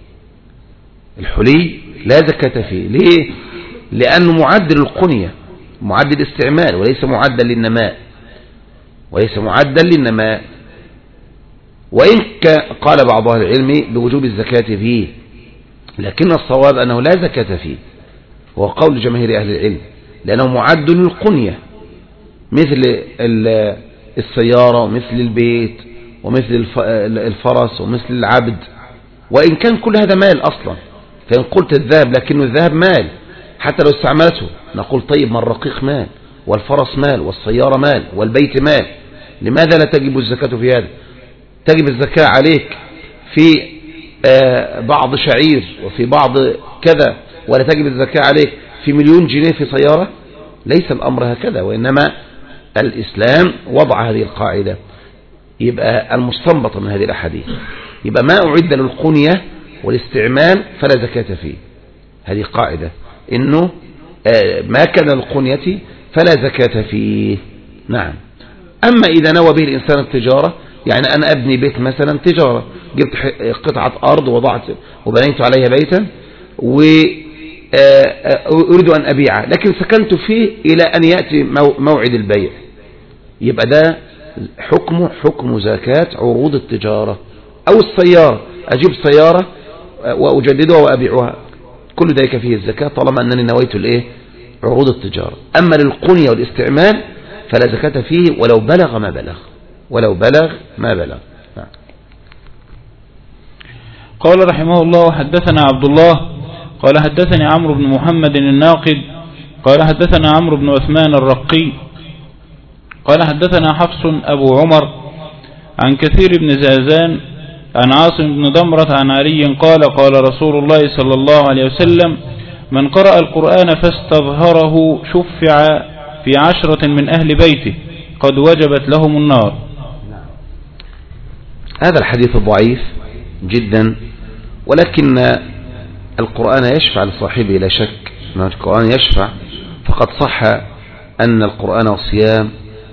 الحلي لا زكاة فيه، ليه؟ لأنه معدل القنية، معدل الاستعمال، وليس معدل للنماء، وليس معدل للنماء. وإن قال بعض أهل العلم بوجوب الزكاة فيه، لكن الصواب أنه لا زكاة فيه، هو قول جماهير أهل العلم، لأنه معدل القنية مثل السيارة ومثل البيت ومثل الفرس ومثل العبد، وإن كان كل هذا مال أصلا. فإن قلت الذهب لكنه الذهب مال حتى لو استعملته، نقول طيب ما الرقيق مال، والفرس مال، والسيارة مال، والبيت مال، لماذا لا تجب الزكاة في هذا؟ تجب الزكاة عليك في بعض شعير وفي بعض كذا، ولا تجب الزكاة عليك في 1,000,000 جنيه في سيارة. ليس الأمر هكذا، وإنما الإسلام وضع هذه القاعدة. يبقى المستنبط من هذه الأحاديث يبقى ما أعد للقنية والاستعمال فلا زكاة فيه، هذه قاعدة، إنه ما كان للقنية فلا زكاة فيه. نعم. أما إذا نوى به الإنسان التجارة، يعني أنا أبني بيت مثلا تجارة، جبت قطعة أرض وبنيت عليها بيتا وأريد أن أبيعه، لكن سكنت فيه إلى أن يأتي موعد البيع، يبقى ده حكم زكاة عروض التجارة. أو السيارة، أجيب سيارة وأجددها وأبيعها، كل ذلك فيه الزكاة طالما أنني نويت الإيه؟ عروض التجارة. أما للقنية والاستعمال فلا زكاة فيه ولو بلغ ما بلغ، ولو بلغ ما بلغ. نعم. قال رحمه الله حدثنا عبد الله قال حدثني عمرو بن محمد الناقد قال حدثنا عمرو بن عثمان الرقي قال حدثنا حفص أبو عمر عن كثير بن زازان عن عاصم بن ضمرة عن علي قال قال رسول الله صلى الله عليه وسلم من قرأ القرآن فاستظهره شفع في 10 من أهل بيته قد وجبت لهم النار. هذا الحديث ضعيف جدا، ولكن القرآن يشفع لصاحبه لا شك. القرآن يشفع، فقد صح أن القرآن والصيام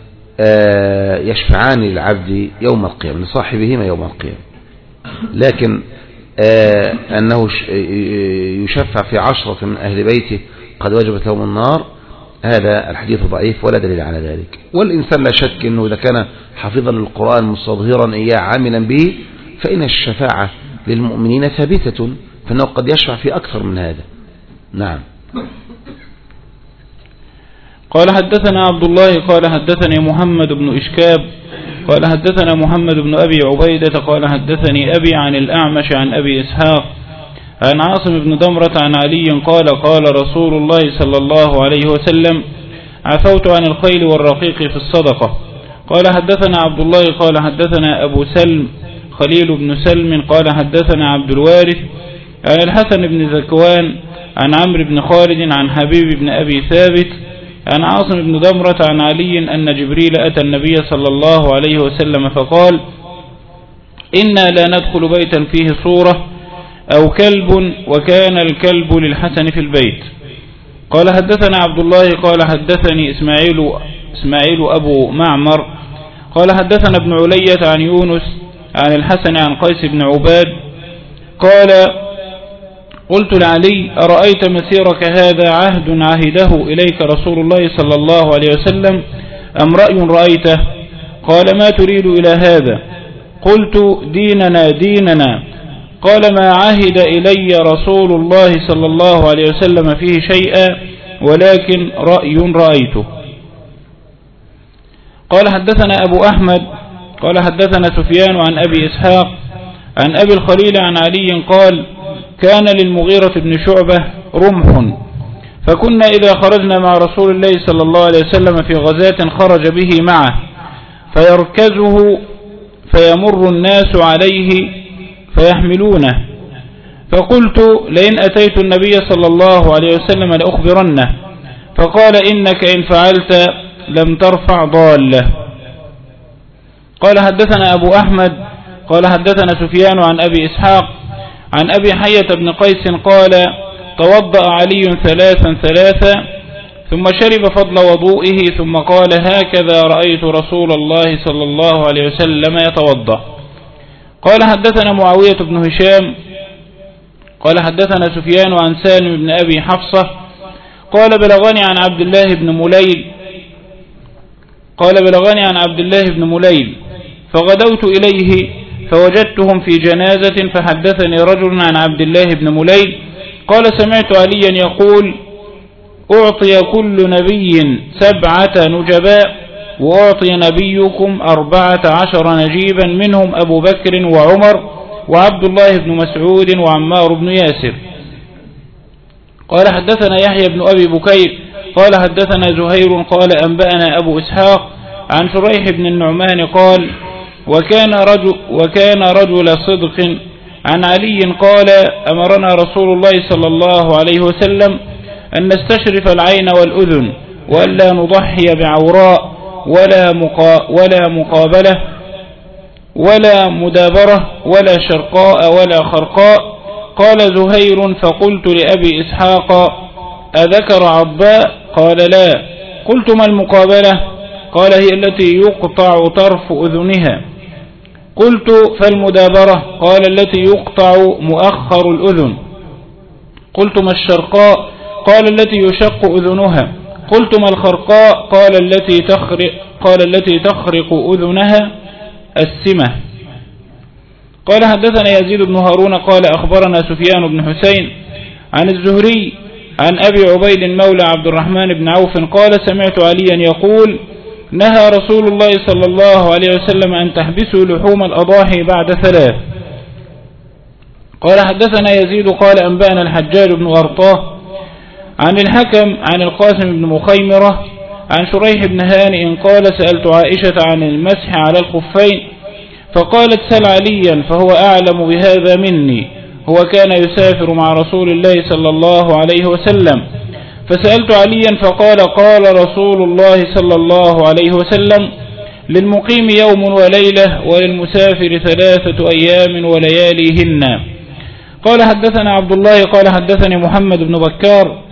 يشفعان للعبد يوم القيامة، لصاحبهما يوم القيامة. لكن أنه يشفع في 10 من أهل بيته قد وجبت لهم النار، هذا الحديث ضعيف ولا دليل على ذلك. والإنسان لا شك أنه إذا كان حافظا للقرآن مستظهرا إياه عاملا به فإن الشفاعة للمؤمنين ثابتة، فإنه قد يشفع في أكثر من هذا. نعم. قال حدثنا عبد الله قال حدثني محمد بن إشكاب قال حدثنا محمد بن أبي عبيدة قال حدثني أبي عن الأعمش عن أبي إسحاق عن عاصم بن دمرة عن علي قال قال رسول الله صلى الله عليه وسلم عفوت عن الخيل والرقيق في الصدقة. قال حدثنا عبد الله قال حدثنا أبو سلم خليل بن سلم قال حدثنا عبد الوارث عن الحسن بن ذكوان عن عمرو بن خالد عن حبيب بن أبي ثابت عن عاصم بن دمرة عن علي أن جبريل أتى النبي صلى الله عليه وسلم فقال إنا لا ندخل بيتا فيه صورة أو كلب وكان الكلب للحسن في البيت. قال حدثنا عبد الله قال حدثني إسماعيل أبو معمر قال حدثنا ابن علية عن يونس عن الحسن عن قيس بن عباد قال قلت لعلي أرأيت مسيرك هذا عهد عهده إليك رسول الله صلى الله عليه وسلم أم رأي رأيته؟ قال ما تريد إلى هذا؟ قلت ديننا. قال ما عهد إلي رسول الله صلى الله عليه وسلم فيه شيئا ولكن رأي رأيته. قال حدثنا أبو أحمد قال حدثنا سفيان عن أبي إسحاق عن أبي الخليل عن علي قال كان للمغيرة بن شعبة رمح، فكنا إذا خرجنا مع رسول الله صلى الله عليه وسلم في غزاة خرج به معه فيركزه فيمر الناس عليه فيحملونه، فقلت لئن أتيت النبي صلى الله عليه وسلم لأخبرنه، فقال إنك إن فعلت لم ترفع ضالة. قال حدثنا أبو أحمد قال حدثنا سفيان عن أبي إسحاق عن أبي حية بن قيس قال توضأ علي 3 ثم شرب فضل وضوئه ثم قال هكذا رأيت رسول الله صلى الله عليه وسلم يتوضأ. قال حدثنا معاوية بن هشام قال حدثنا سفيان عن سالم بن أبي حفصة قال بلغني عن عبد الله بن مليل فغدوت إليه فوجدتهم في جنازة فحدثني رجل عن عبد الله بن مليل قال سمعت عليا يقول أعطي كل نبي 7 نجباء وأعطي نبيكم 14 نجيبا منهم أبو بكر وعمر وعبد الله بن مسعود وعمار بن ياسر. قال حدثنا يحيى بن أبي بكير قال حدثنا زهير قال أنبأنا أبو إسحاق عن شريح بن النعمان قال وكان رجل صدق عن علي قال أمرنا رسول الله صلى الله عليه وسلم أن نستشرف العين والأذن وألا نضحي بعوراء ولا مقابلة ولا مدابرة ولا شرقاء ولا خرقاء. قال زهير فقلت لأبي إسحاق أذكر عضاء؟ قال لا. قلت ما المقابلة؟ قال هي التي يقطع طرف أذنها. قلت فالمدابرة؟ قال التي يقطع مؤخر الأذن. قلت ما الشرقاء؟ قال التي يشق أذنها. قلت ما الخرقاء؟ قال التي تخرق أذنها السمة. قال حدثنا يزيد بن هارون قال أخبرنا سفيان بن حسين عن الزهري عن أبي عبيد مولى عبد الرحمن بن عوف قال سمعت عليا يقول نهى رسول الله صلى الله عليه وسلم أن تحبسوا لحوم الأضاحي بعد 3. قال حدثنا يزيد قال أنبأنا الحجاج بن أرطاه عن الحكم عن القاسم بن مخيمرة عن شريح بن هانئ قال سألت عائشة عن المسح على الخفين فقالت سل عليا فهو أعلم بهذا مني. هو كان يسافر مع رسول الله صلى الله عليه وسلم. فسألت عليا فقال قال رسول الله صلى الله عليه وسلم للمقيم يوم وليلة وللمسافر 3 أيام ولياليهن. قال حدثنا عبد الله قال حدثني محمد بن بكار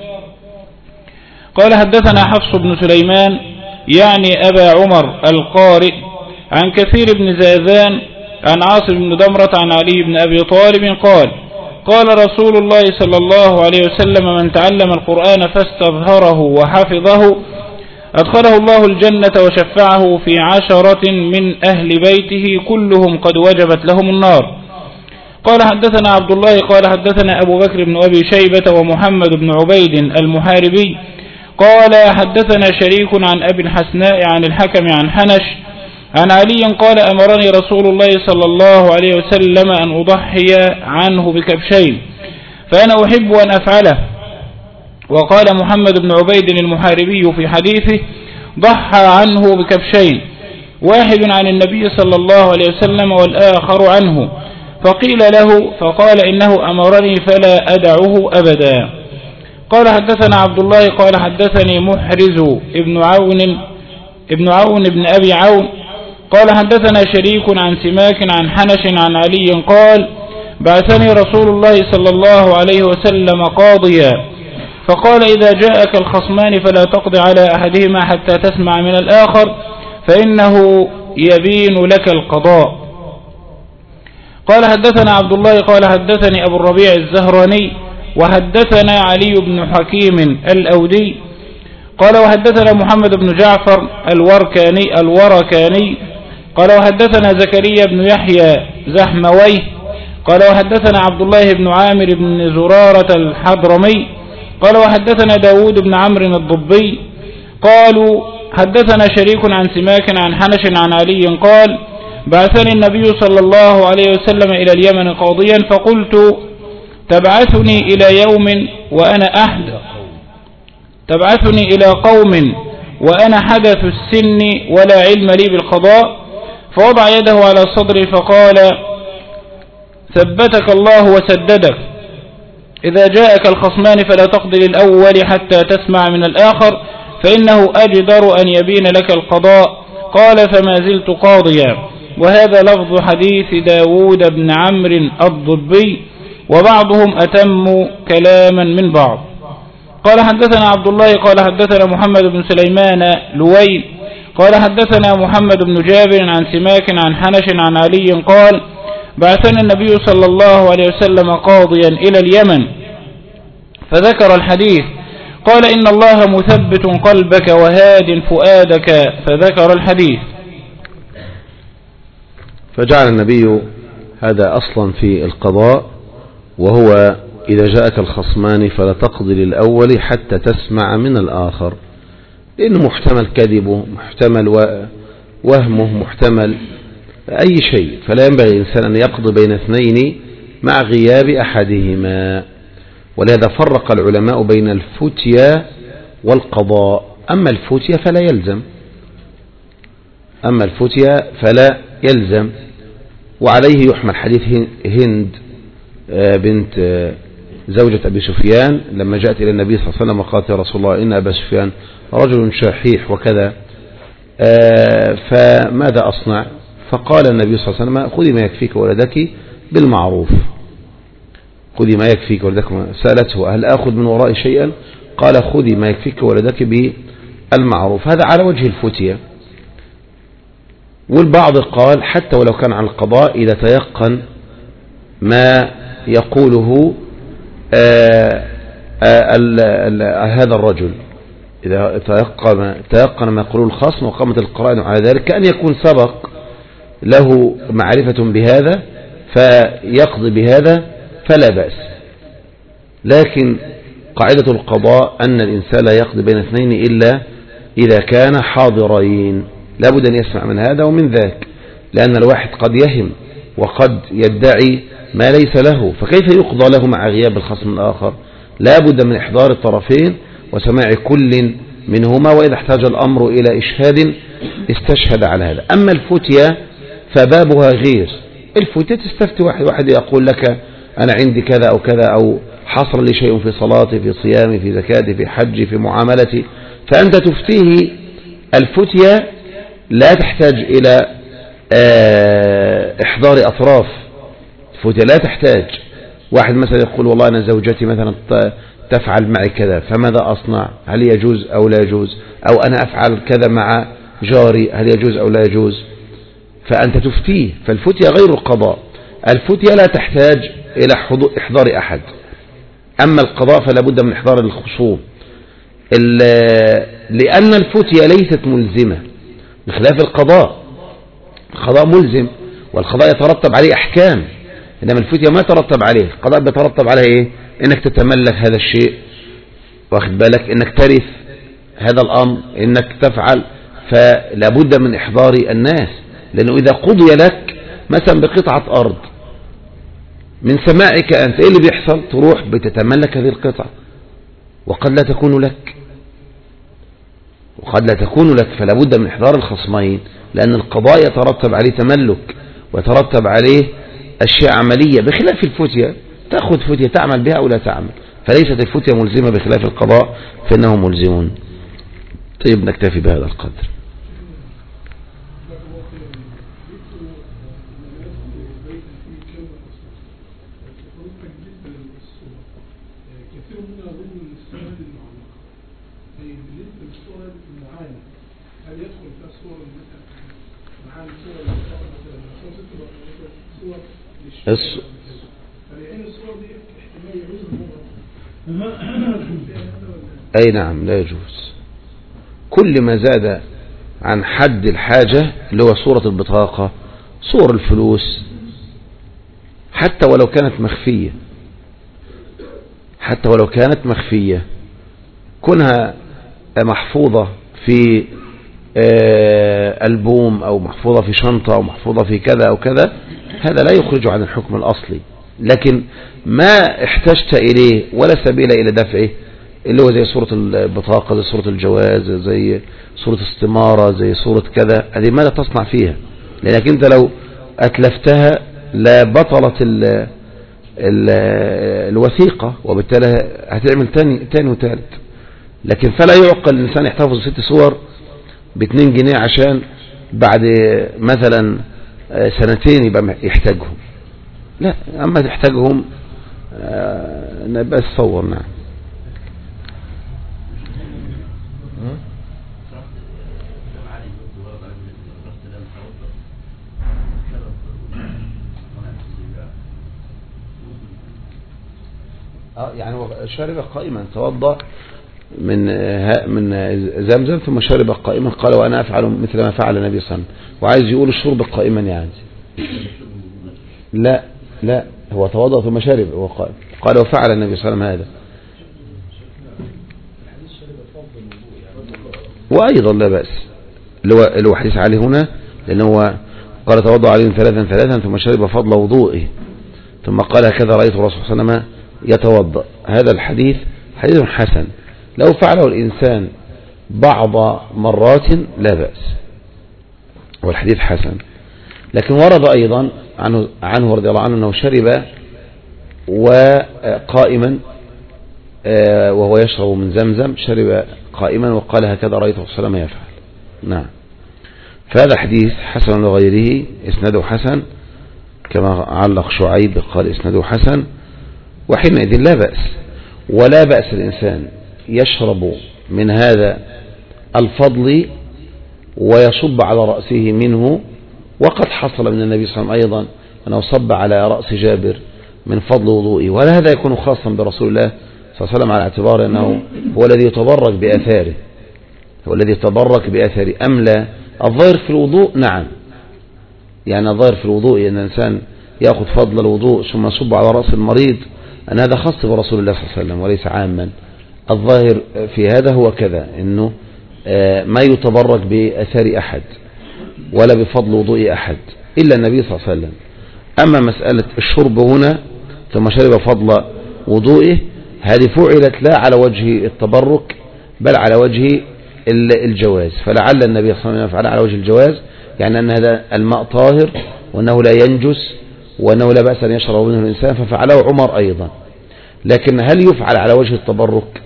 قال حدثنا حفص بن سليمان يعني أبا عمر القارئ عن كثير بن زاذان عن عاصم بن دمرة عن علي بن أبي طالب قال رسول الله صلى الله عليه وسلم من تعلم القرآن فاستظهره وحفظه أدخله الله الجنة وشفعه في 10 من أهل بيته كلهم قد وجبت لهم النار. قال حدثنا عبد الله قال حدثنا أبو بكر بن أبي شيبة ومحمد بن عبيد المحاربي قال حدثنا شريك عن أبي الحسناء عن الحكم عن حنش عن علي قال أمرني رسول الله صلى الله عليه وسلم أن أضحي عنه بكبشين فأنا أحب أن أفعله. وقال محمد بن عبيد المحاربي في حديثه ضحى عنه بكبشين، واحد عن النبي صلى الله عليه وسلم والآخر عنه، فقيل له فقال إنه أمرني فلا أدعه أبدا. قال حدثنا عبد الله قال حدثني محرز ابن عون بن أبي عون قال حدثنا شريك عن سماك عن حنش عن علي قال بعثني رسول الله صلى الله عليه وسلم قاضيا فقال إذا جاءك الخصمان فلا تقض على أحدهما حتى تسمع من الآخر فإنه يبين لك القضاء. قال حدثنا عبد الله قال حدثني أبو الربيع الزهراني وحدثنا علي بن حكيم الأودي قال وحدثنا محمد بن جعفر الوركاني قال وحدثنا زكريا بن يحيى زحمويه قال وحدثنا عبد الله بن عامر بن زرارة الحضرمي قال وحدثنا داود بن عمرو الضبي قالوا حدثنا شريك عن سماك عن حنش عن علي قال بعثني النبي صلى الله عليه وسلم إلى اليمن قاضيا فقلت تبعثني إلى قوم وأنا حدث السن ولا علم لي بالقضاء، فوضع يده على صدري فقال ثبتك الله وسددك، إذا جاءك الخصمان فلا تقضي للأول حتى تسمع من الآخر فإنه أجدر أن يبين لك القضاء. قال فما زلت قاضيا. وهذا لفظ حديث داود بن عمرو الضبي وبعضهم أتم كلاما من بعض. قال حدثنا عبد الله قال حدثنا محمد بن سليمان لوي قال حدثنا محمد بن جابر عن سماك عن حنش عن علي قال بعثني النبي صلى الله عليه وسلم قاضيا إلى اليمن فذكر الحديث قال إن الله مثبت قلبك وهاد فؤادك فذكر الحديث. فجعل النبي هذا أصلا في القضاء، وهو إذا جاءك الخصمان فلا تقضي للأول حتى تسمع من الآخر، لأنه محتمل كذبه، محتمل وهمه، محتمل أي شيء، فلا ينبغي الإنسان أن يقضي بين اثنين مع غياب أحدهما. ولهذا فرق العلماء بين الفتيا والقضاء. أما الفتيا فلا يلزم، وعليه يحمل حديث هند بنت زوجة أبي سفيان لما جاءت إلى النبي صلى الله عليه وسلم وقالت يا رسول الله إن أبا سفيان رجل شحيح وكذا، فماذا أصنع؟ فقال النبي صلى الله عليه وسلم خذي ما يكفيك ولدك بالمعروف. خذي ما يكفيك ولدك. سألته هل أخذ من وراء شيئا؟ قال خذي ما يكفيك ولدك بالمعروف. هذا على وجه الفتية. والبعض قال حتى ولو كان على القضاء إذا تيقن ما يقوله هذا الرجل، إذا تيقن ما يقوله الخصم وقامت القرائن على ذلك كأن يكون سبق له معرفة بهذا فيقضي بهذا فلا بأس. لكن قاعدة القضاء أن الإنسان لا يقضي بين اثنين إلا إذا كان حاضرين، لابد أن يسمع من هذا ومن ذاك، لأن الواحد قد يهم وقد يدعي ما ليس له، فكيف يقضى له مع غياب الخصم الآخر؟ لابد من إحضار الطرفين وسماع كل منهما، وإذا احتاج الأمر إلى إشهاد استشهد على هذا. أما الفتية فبابها غير. الفتية تستفتي واحد يقول لك أنا عندي كذا أو كذا، أو حصل لي شيء في صلاتي، في صيامي، في زكاتي، في حجي، في معاملتي، فأنت تفتيه الفتية لا تحتاج إلى إحضار أطراف. الفتية لا تحتاج واحد مثلا يقول والله أنا زوجتي مثلا تفعل معي كذا، فماذا أصنع؟ هل يجوز أو لا يجوز؟ أو أنا أفعل كذا مع جاري، هل يجوز أو لا يجوز؟ فأنت تفتيه. فالفتية غير القضاء. الفتية لا تحتاج إلى إحضار أحد. أما القضاء فلا بد من إحضار الخصوم، لأن الفتية ليست ملزمة بخلاف القضاء. القضاء ملزم، والقضاء يترتب عليه أحكام، إنما الفتية ما يترتب عليه. القضاء بيترتب عليه إيه؟ إنك تتملك هذا الشيء، واخد بالك، إنك ترث هذا الأمر، إنك تفعل. فلا بد من إحضار الناس، لأنه إذا قضي لك مثلا بقطعة أرض من سماعك أنت، إيه اللي بيحصل؟ تروح بتتملك هذه القطعة، وقد لا تكون لك، وقد لا تكون لك. فلا بد من إحضار الخصمين، لأن القضاء يترتب عليه تملك ويترتب عليه أشياء عملية، بخلاف الفتية تأخذ فتية تعمل بها أو لا تعمل. فليست الفتية ملزمة بخلاف القضاء فإنه ملزم. طيب نكتفي بهذا القدر. أي نعم لا يجوز. كل ما زاد عن حد الحاجة اللي هو صورة البطاقة، صور الفلوس، حتى ولو كانت مخفية، حتى ولو كانت مخفية، كونها محفوظة في ألبوم أو محفوظة في شنطة أو محفوظة في كذا أو كذا، هذا لا يخرج عن الحكم الأصلي. لكن ما احتجت إليه ولا سبيل إلى دفعه، اللي هو زي صورة البطاقة، زي صورة الجواز، زي صورة استمارة، زي صورة كذا، هذه ماذا تصنع فيها؟ لأنك أنت لو أتلفتها لا بطلت الوثيقة، وبالتالي هتعمل تاني وثالث. لكن فلا يعقل الإنسان يحتفظ 6 صور ب2 جنيه عشان بعد مثلا 2 يبقى يحتاجهم. لا، أما تحتاجهم نبقى تصور. نعم. يعني شرب قائما، توضأ من زمزم ثم شرب قائما، قال وأنا أفعل مثل ما فعل النبي صلى الله عليه وسلم. وعايز يقول الشرب قائما يعني. لا هو توضأ ثم شرب هو قائم، قال وفعل النبي صلى الله عليه وسلم هذا. وأيضا لا بأس، اللي هو حديث عليه هنا، لأنه هو قال توضأ عليهم 3 ثم شرب فضل وضوئه، ثم قال هكذا رأيت الرسول صلى الله عليه وسلم يتوضأ. هذا الحديث حديث حسن، لو فعله الإنسان بعض مرات لا بأس، والحديث حسن. لكن ورد أيضا عنه رضي الله عنه أنه شرب وقائما وهو يشرب من زمزم، شرب قائما وقال هكذا رأيت الرسول صلى الله عليه وسلم يفعل. نعم. فهذا حديث حسن لغيره، إسناده حسن، كما علق شعيب قال إسناده حسن، وحينئذ لا بأس. ولا بأس الإنسان يشرب من هذا الفضل ويصب على رأسه منه، وقد حصل من النبي صلى الله عليه وسلم أيضا أنه صب على رأس جابر من فضل وضوئه، ولا هذا يكون خاصا برسول الله صلى الله عليه وسلم على اعتبار أنه هو الذي يتبرك بآثاره، هو الذي يتبرك بآثاره. أم لا؟ الظاهر في الوضوء نعم، يعني الظاهر في الوضوء أن الإنسان يأخذ فضل الوضوء ثم يصب على رأس المريض، أن هذا خاص برسول الله صلى الله عليه وسلم وليس عاما. الظاهر في هذا هو كذا، أنه ما يتبرك بأثار أحد ولا بفضل وضوء أحد إلا النبي صلى الله عليه وسلم. أما مسألة الشرب هنا ثم شرب فضل وضوئه، هذه فعلت لا على وجه التبرك بل على وجه الجواز، فلعل النبي صلى الله عليه وسلم يفعل على وجه الجواز، يعني أن هذا الماء طاهر وأنه لا ينجس وأنه لا بأس أن يشرب منه الإنسان، ففعله عمر أيضا. لكن هل يفعل على وجه التبرك؟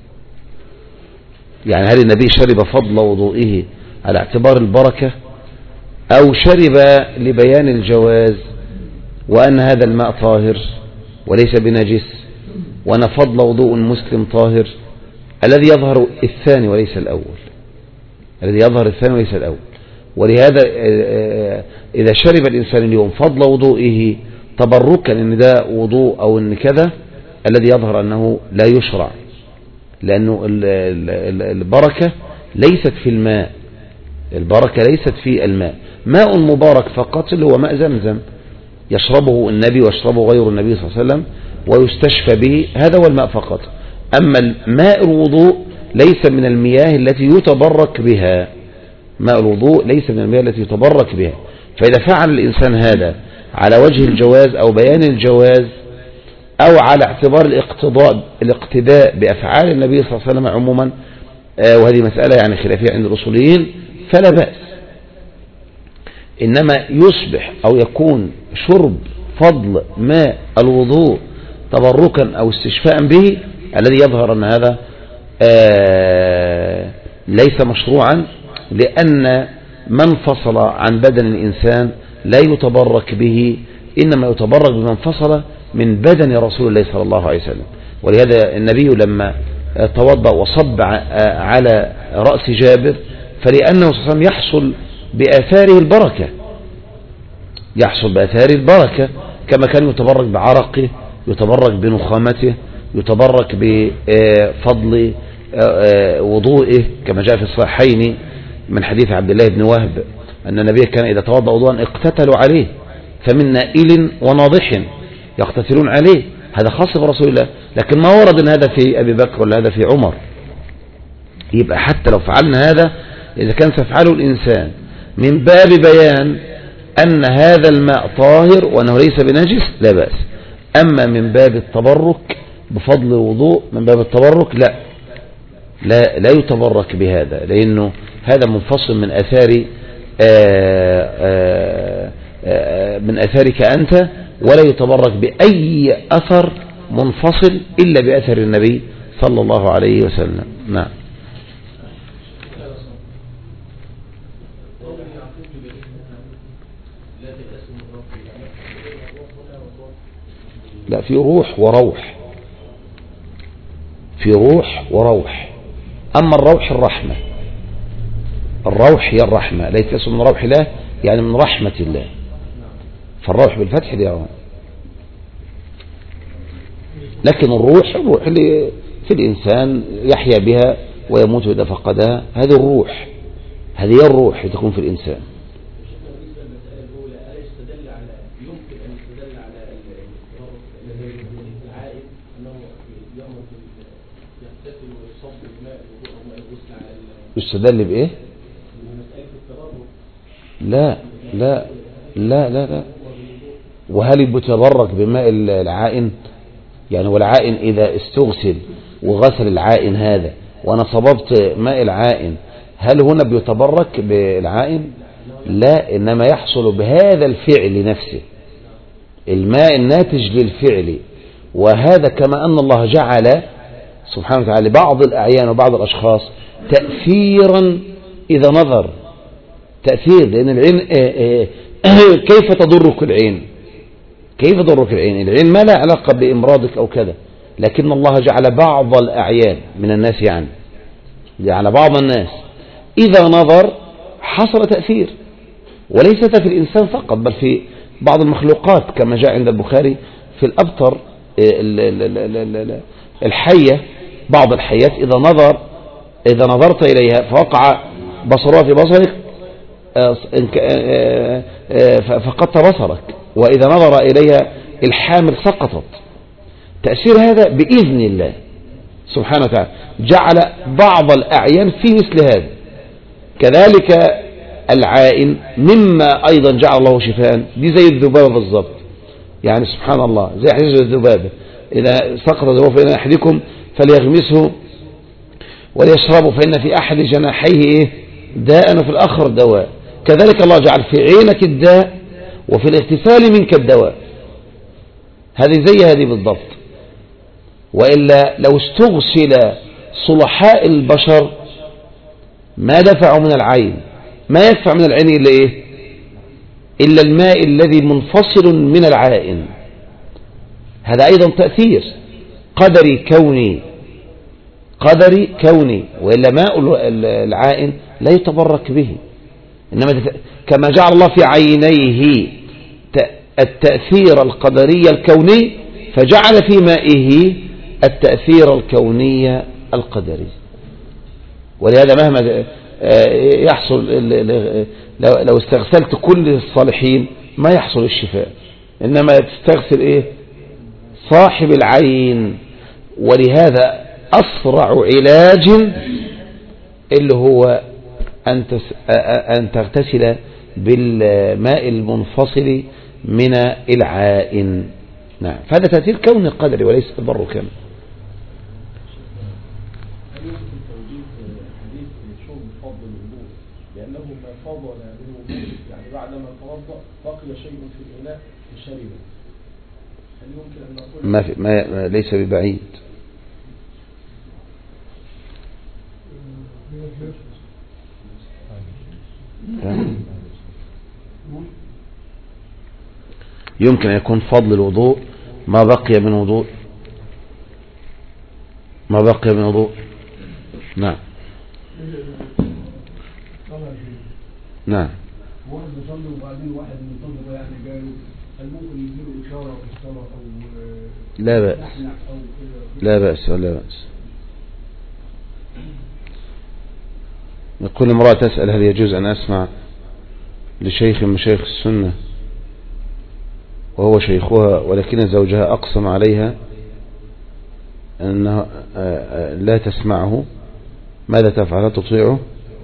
يعني هل النبي شرب فضل وضوئه على اعتبار البركة، أو شرب لبيان الجواز وأن هذا الماء طاهر وليس بنجس، وأن فضل وضوء المسلم طاهر؟ الذي يظهر الثاني وليس الأول، الذي يظهر الثاني وليس الأول. ولهذا إذا شرب الإنسان اليوم فضل وضوئه تبركا إن ده وضوء أو إن كذا، الذي يظهر أنه لا يشرع، لأنه البركة ليست في الماء، البركة ليست في الماء. ماء مبارك فقط اللي هو ماء زمزم يشربه النبي ويشربه غير النبي صلى الله عليه وسلم ويستشفى به، هذا هو الماء فقط. أما ماء الوضوء ليس من المياه التي يتبرك بها، ماء الوضوء ليس من المياه التي يتبرك بها. فإذا فعل الإنسان هذا على وجه الجواز أو بيان الجواز أو على اعتبار الاقتداء بأفعال النبي صلى الله عليه وسلم عموما، وهذه مسألة يعني خلافية عند الأصوليين، فلا بأس. إنما يصبح أو يكون شرب فضل ماء الوضوء تبركا أو استشفاء به، الذي يظهر أن هذا ليس مشروعا، لأن من فصل عن بدن الإنسان لا يتبرك به، إنما يتبرك بمن فصل من بدن رسول الله صلى الله عليه وسلم. ولهذا النبي لما توضأ وصب على رأس جابر، فلأنه صلى الله عليه وسلم يحصل بآثاره البركة، يحصل بآثاره البركة، كما كان يتبرك بعرقه، يتبرك بنخامته، يتبرك بفضل وضوئه، كما جاء في الصحيحين من حديث عبد الله بن وهب أن النبي كان إذا توضأ وضوءا اقتتلوا عليه، فمن نائل وناضح يقتتلون عليه، هذا خاص برسول الله. لكن ما ورد أن هذا في أبي بكر ولا هذا في عمر. يبقى حتى لو فعلنا هذا، إذا كان سيفعله الإنسان من باب بيان أن هذا الماء طاهر وأنه ليس بنجس لا بأس. أما من باب التبرك بفضل الوضوء، من باب التبرك لا يتبرك بهذا، لأنه هذا منفصل من أثارك أنت، ولا يتبرك بأي أثر منفصل إلا بأثر النبي صلى الله عليه وسلم. نعم. لا، في روح وروح، في روح وروح. أما الروح الرحمة، الروح هي الرحمة، ليس اسم من روح الله يعني من رحمة الله، فالروح بالفتح دي. لكن الروح اللي في الإنسان يحيا بها ويموت إذا فقدها، هذه الروح، هذه هي الروح تكون في الإنسان. يستدل بإيه؟ لا لا لا لا لا. وهل يتبرك بماء العائن؟ يعني والعائن إذا استغسل وغسل العائن هذا وأنا صببت ماء العائن، هل هنا بيتبرك بالعائن؟ لا، إنما يحصل بهذا الفعل نفسه، الماء الناتج للفعل. وهذا كما أن الله جعل سبحانه وتعالى بعض الأعيان وبعض الأشخاص تأثيرا إذا نظر، تأثير، لأن العين كيف تضرك العين؟ كيف تضرك العين؟ العين ما لا علاقة بإمراضك أو كذا، لكن الله جعل بعض الأعيان من الناس، يعني جعل بعض الناس إذا نظر حصل تأثير، وليس في الإنسان فقط بل في بعض المخلوقات، كما جاء عند البخاري في الأبتر الحية، بعض الحيات إذا نظرت إليها فوقع بصرها في بصرك فقدت بصرك، وإذا نظر إليها الحامل سقطت. تأثير هذا بإذن الله سبحانه وتعالى، جعل بعض الأعيان في مثل هذا. كذلك العائن مما أيضا جعل الله شفاء، دي زي الذبابة بالضبط، يعني سبحان الله زي حديث الذبابة، إذا سقط ذبابة فإن أحدكم فليغمسه وليشربه فإن في أحد جناحيه داء وفي الآخر دواء. كذلك الله جعل في عينك الداء وفي الاغتسال منك الدواء. هذه زي هذه بالضبط. وإلا لو استغسل صلحاء البشر ما دفعوا من العين، ما يدفع من العين إلا إيه؟ إلا الماء الذي منفصل من العائن. هذا أيضا تأثير قدري كوني، وإلا ماء العائن لا يتبرك به، إنما كما جعل الله في عينيه التأثير القدري الكوني فجعل في مائه التأثير الكوني القدري. ولهذا مهما يحصل لو استغسلت كل الصالحين ما يحصل الشفاء، إنما تستغسل إيه؟ صاحب العين. ولهذا أسرع علاج اللي هو أن تغتسل بالماء المنفصل من العائن. نعم، فهذا تأثير كوني قدري وليس تبركا. لأنه ما فضل منه يعني بعدما توضأ بقي شيء في الإناء فشربه، هل يمكن أن نقول ما ليس ببعيد. يمكن أن يكون فضل الوضوء ما بقي من وضوء. نعم نعم. واحد بيصلي وبعدين واحد منتظر يعني جاي، هل ممكن يديله إشارة في الصلاة أو لا بأس لا بأس. يقول امرأة تسأل هل يجوز أن أسمع لشيخ من مشايخ السنة وهو شيخها ولكن زوجها أقسم عليها أنها لا تسمعه، ماذا تفعل؟ تطيعه؟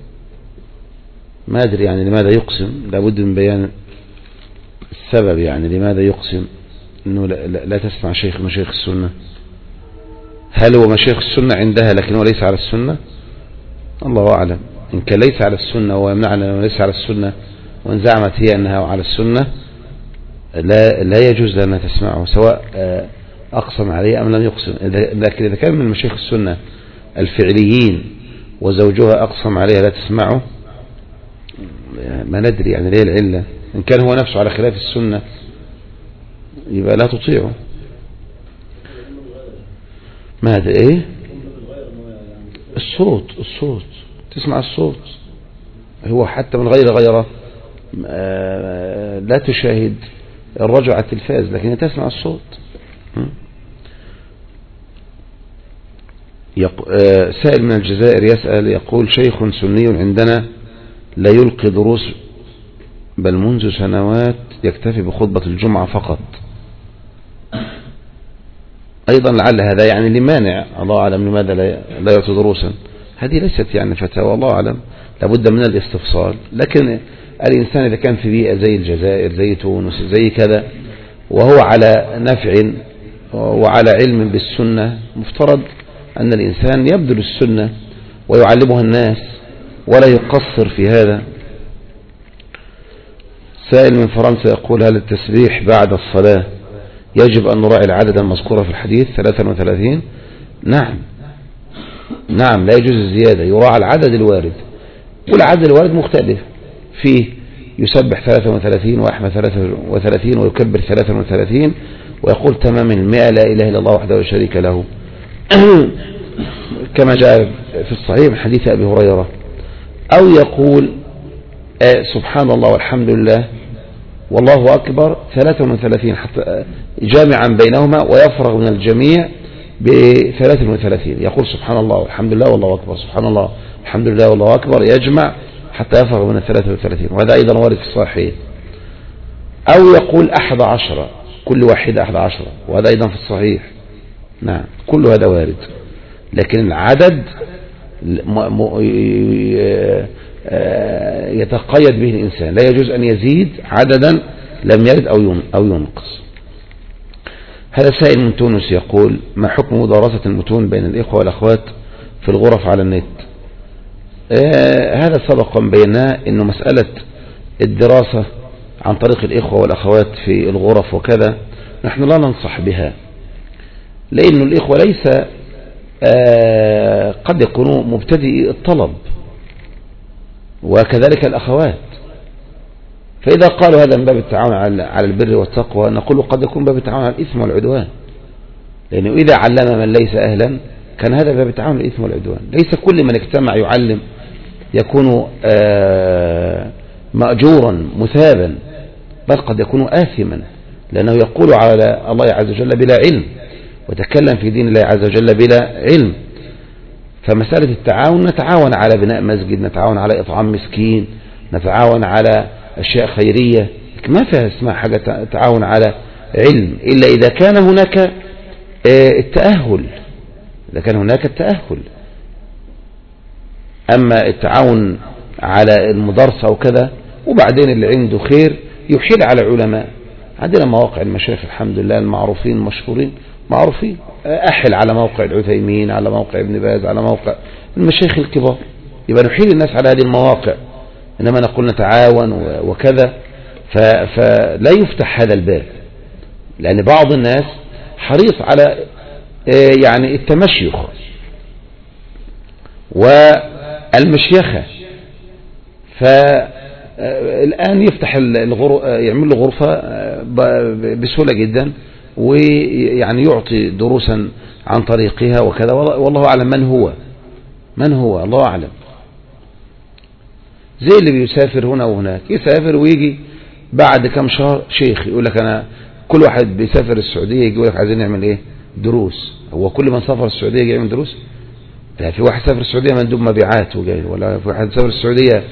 ما أدري يعني لماذا يقسم، لابد من بيان السبب، يعني لماذا يقسم أنه لا تسمع شيخ من شيخ السنة. هل هو مشيخ السنة عندها لكنه ليس على السنة؟ الله أعلم. إن كان ليس على السنة ويمنعنا أنه ليس على السنة وإن زعمت هي أنها على السنة لا يجوز لنا تسمعه سواء أقسم عليه أم لم يقسم. لكن إذا كان من مشايخ السنة الفعليين وزوجها أقسم عليها لا تسمعه ما ندري يعني ليه العلة. إن كان هو نفسه على خلاف السنة يبقى لا تطيعه. ماذا إيه؟ الصوت تسمع الصوت. هو حتى من غير غيره لا تشاهد الرجل على التلفاز لكن تسمع الصوت. سائل من الجزائر يسأل يقول شيخ سني عندنا لا يلقي دروس بل منذ سنوات يكتفي بخطبة الجمعة فقط. أيضا لعل هذا يعني لمانع، الله أعلم لماذا لا يعطي دروسا. هذه ليست يعني فتاوى، الله أعلم، لابد من الاستفصال. لكن الإنسان إذا كان في بيئة زي الجزائر زي تونس زي كذا وهو على نفع وعلى علم بالسنة مفترض أن الإنسان يبذل السنة ويعلمها الناس ولا يقصر في هذا. سائل من فرنسا يقول هل التسبيح بعد الصلاة يجب أن نراعي العدد المذكور في الحديث 33؟ نعم لا يجوز الزيادة، يراعى العدد الوارد، والعدد الوارد مختلف، فيه يسبح 33 ويحمد 33 ويكبر 33 ويقول تمام 100 لا إله إلا الله وحده لا شريك له كما جاء في الصحيح من حديث أبي هريرة. أو يقول سبحان الله والحمد لله والله أكبر 33 حتى جامعا بينهما ويفرغ من الجميع ب 33، يقول سبحان الله والحمد لله والله أكبر، سبحان الله الحمد لله والله أكبر، يجمع حتى يفرغ من 33، وهذا أيضا وارد في الصحيح. أو يقول 11 كل واحد 11 وهذا أيضا في الصحيح. نعم كل هذا وارد، لكن العدد يتقيد به الإنسان، لا يجوز أن يزيد عددا لم يرد أو ينقص. هذا سائل من تونس يقول ما حكم دراسة المتون بين الإخوة والأخوات في الغرف على النت؟ هذا سبق بيناه أنه مسألة الدراسة عن طريق الإخوة والأخوات في الغرف وكذا، نحن لا ننصح بها، لأن الإخوة ليس قد يكونوا مبتدئي الطلب، وكذلك الأخوات. فإذا قالوا هذا من باب التعاون على البر والتقوى، نقول قد يكون باب التعاون على الإثم والعدوان، لأنه إذا علم من ليس أهلا كان هذا باب التعاون على الإثم والعدوان. ليس كل من اجتمع يعلم يكون مأجورا مثابا، بل قد يكون آثما، لأنه يقول على الله عز وجل بلا علم، وتكلم في دين الله عز وجل بلا علم. فمسألة التعاون، نتعاون على بناء مسجد، نتعاون على إطعام مسكين، نتعاون على أشياء خيرية، ما فيها اسمها حاجة تعاون على علم، إلا إذا كان هناك التأهل، إذا كان هناك التأهل. أما التعاون على المدرسة وكذا، وبعدين اللي عنده خير يحيل على علماء. عندنا مواقع المشايخ الحمد لله المعروفين المشهورين معروفين، أحل على موقع العثيمين، على موقع ابن باز، على موقع المشايخ الكبار، يبقى نحيل الناس على هذه المواقع. إنما نقول نتعاون وكذا، فلا يفتح هذا الباب، لأن بعض الناس حريص على يعني التمشيخ والمشيخة، فالآن يفتح يعمل له غرفة بسهولة جدا، ويعني يعطي دروسا عن طريقها وكذا، والله أعلم من هو الله أعلم. زي اللي بيسافر هنا وهناك، يسافر ويجي بعد كم شهر شيخ يقول لك أنا، كل واحد بيسافر السعودية يقول لك عايزين نعمل إيه؟ دروس. هو كل من سافر السعودية يجي يعمل دروس؟ لا، في واحد سافر السعودية مندوب مبيعات وجاي، ولا في واحد سافر السعودية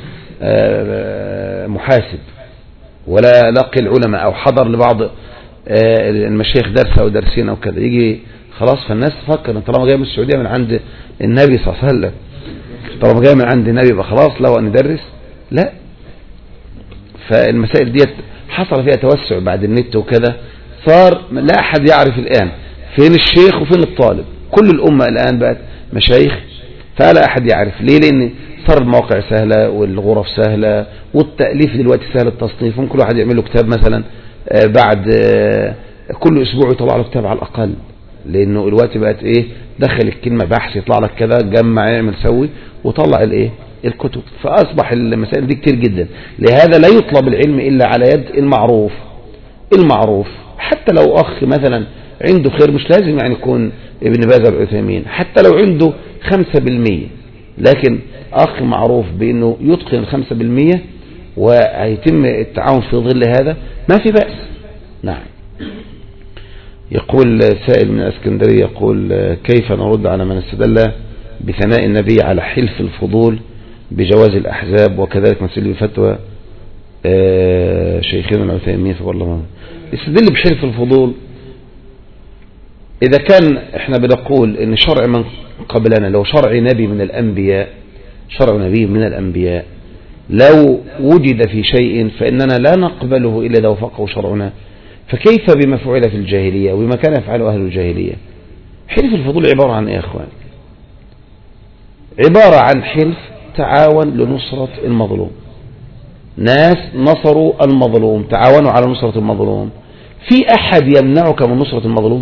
محاسب، ولا لقي العلماء أو حضر لبعض المشايخ درس أو درسين أو كذا، يجي خلاص. فالناس تفكر ان طالما جاي من السعودية من عند النبي صلى الله عليه وسلم، طالما جاي من عند النبي يبقى خلاص له أن يدرس. لا، فالمسائل ديت حصل فيها توسع بعد النت وكذا، صار لا أحد يعرف الآن فين الشيخ وفين الطالب. كل الأمة الآن بقت مشايخ، فلا أحد يعرف. ليه؟ لأن صار المواقع سهلة والغرف سهلة والتأليف دلوقتي سهل، التصنيف. ممكن كل واحد يعمل له كتاب مثلا، بعد كل أسبوع يطلع له كتاب على الأقل، لأنه الوقت بقت إيه، دخل الكلمة بحث يطلع لك كذا، جمع يعمل سوي وطلع الإيه الكتب. فأصبح المسائل دي كتير جدا. لهذا لا يطلب العلم إلا على يد المعروف. حتى لو أخ مثلا عنده خير، مش لازم يعني يكون ابن باز العثيمين، حتى لو عنده 5%، لكن أخ معروف بأنه يتقن 5% وهيتم التعاون في ظل هذا، ما في بأس. نعم. يقول سائل من اسكندرية، يقول كيف نرد على من استدل بثناء النبي على حلف الفضول بجواز الأحزاب، وكذلك مثل بفتوى شيخنا العثيمين فوالله استدل بحلف الفضول. إذا كان احنا بنقول ان شرع من قبلنا، لو شرع نبي من الأنبياء لو وجد في شيء فإننا لا نقبله إلا إذا وافقه شرعنا، فكيف بما فعل في الجاهلية وبما كان يفعله أهل الجاهلية؟ حلف الفضول عبارة عن إيه يا أخوان؟ عبارة عن حلف تعاون لنصرة المظلوم. ناس نصروا المظلوم، تعاونوا على نصرة المظلوم. في أحد يمنعك من نصرة المظلوم؟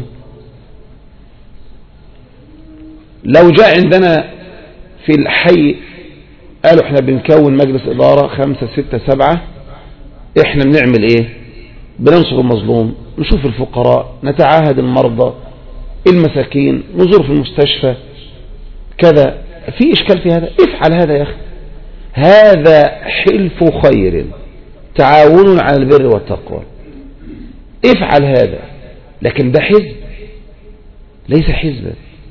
لو جاء عندنا في الحي قالوا احنا بنكون مجلس إدارة 5 6 7، احنا بنعمل ايه؟ بننصر المظلوم، نشوف الفقراء، نتعاهد المرضى المساكين، نزور في المستشفى كذا. في إشكال في هذا؟ افعل هذا يا أخي، هذا حلف خير، تعاون على البر والتقوى، افعل هذا. لكن ده حزب؟ ليس حزبا،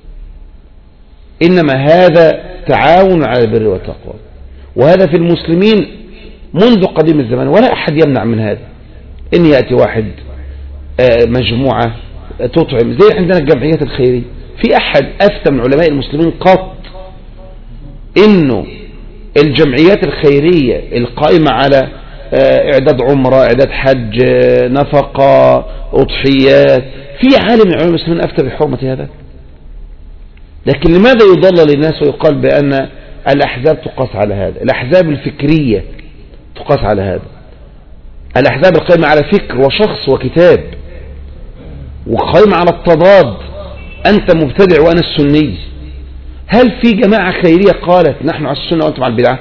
إنما هذا تعاون على البر والتقوى. وهذا في المسلمين منذ قديم الزمان، ولا أحد يمنع من هذا. إن يأتي واحد مجموعة تطعم، زي عندنا الجمعيات الخيرية، في أحد أفتى من علماء المسلمين قط إنه الجمعيات الخيرية القائمة على إعداد عمرة، إعداد حج، نفقة، أضحيات، في عالم من علماء المسلمين أفتى بحرمة هذا؟ لكن لماذا يضلل الناس ويقال بأن الأحزاب تقاس على هذا؟ الأحزاب الفكرية تقاس على هذا. الأحزاب القائمة على فكر وشخص وكتاب، وقائمة على التضاد، أنت مبتدع وأنا السني. هل في جماعة خيرية قالت نحن على السنة وأنتم على البدعة؟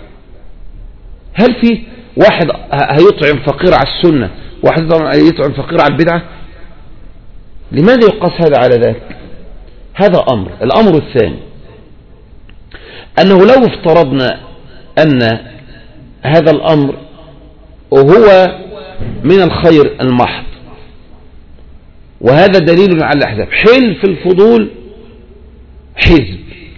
هل في واحد هيطعم فقير على السنة واحد يطعم فقير على البدعة؟ لماذا يقاس هذا على ذاك؟ هذا أمر. الأمر الثاني أنه لو افترضنا أن هذا الأمر وهو من الخير المحض، وهذا دليل على الأحزاب، حلف الفضول حزب،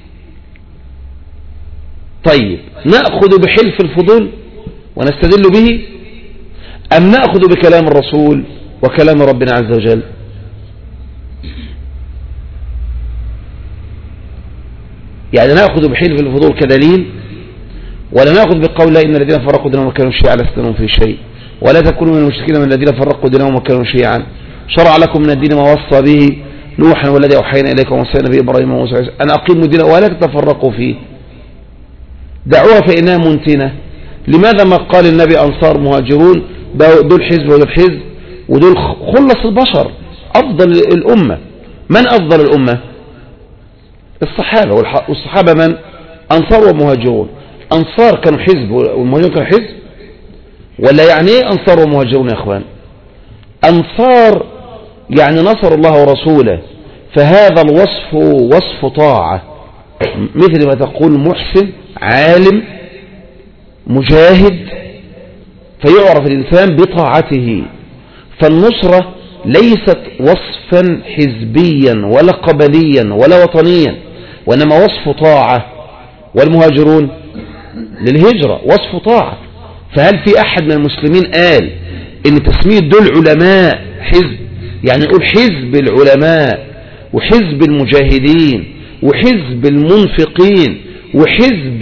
طيب نأخذ بحلف الفضول ونستدل به أم نأخذ بكلام الرسول وكلام ربنا عز وجل؟ يعني نأخذ بحلف الفضول كدليل، ولا نأخذ بقول لا إن الذين فرقوا دينهم وكانوا شيعا لست منهم في شيء، ولا تكونوا من المشركين من الذين فرقوا دينهم وكانوا شيعا، شرع لكم من الدين ما وصى به نوحا والذي أوحينا إليكم ووصينا به إبراهيم وموسى أن أقيموا الدين ولا تتفرقوا فيه، دعوها فإنها منتنة. لماذا ما قال النبي أنصار مهاجرون دول حزب ودول حزب ودول خلص البشر أفضل الأمة؟ من أفضل الأمة؟ الصحابة، والصحابة من؟ أنصار ومهاجرون. أنصار كانوا حزب والمهاجرون كانوا حزب؟ ولا يعني ايه أنصار ومهاجرون يا أخوان؟ أنصار يعني نصر الله ورسوله، فهذا الوصف وصف طاعة، مثل ما تقول محسن عالم مجاهد، فيعرف الإنسان بطاعته. فالنصرة ليست وصفا حزبيا ولا قبليا ولا وطنيا، وإنما وصف طاعة. والمهاجرون للهجرة وصف طاعة. فهل في أحد من المسلمين قال إن تسمية دول علماء حزب؟ يعني نقول حزب العلماء وحزب المجاهدين وحزب المنفقين وحزب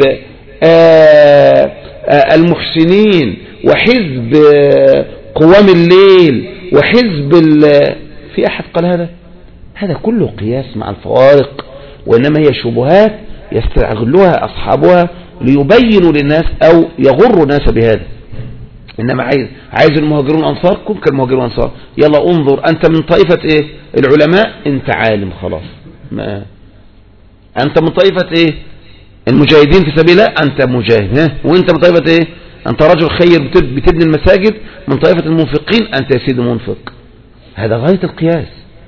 المحسنين وحزب قوام الليل وحزب في أحد قال هذا؟ هذا كله قياس مع الفوارق، وإنما هي شبهات يستغلها أصحابها ليبينوا للناس أو يغروا الناس بهذا. إنما عايز المهاجرون أنصار، كن كالمهاجرون أنصار. يلا انظر أنت من طائفة إيه؟ العلماء، أنت عالم خلاص. ما أنت من طائفة إيه؟ المجاهدين في سبيل الله، أنت مجاهد. وأنت من طائفة إيه؟ أنت رجل خير بتبني المساجد. من طائفة المنفقين، أنت يا سيدي منفق. هذا غاية القياس.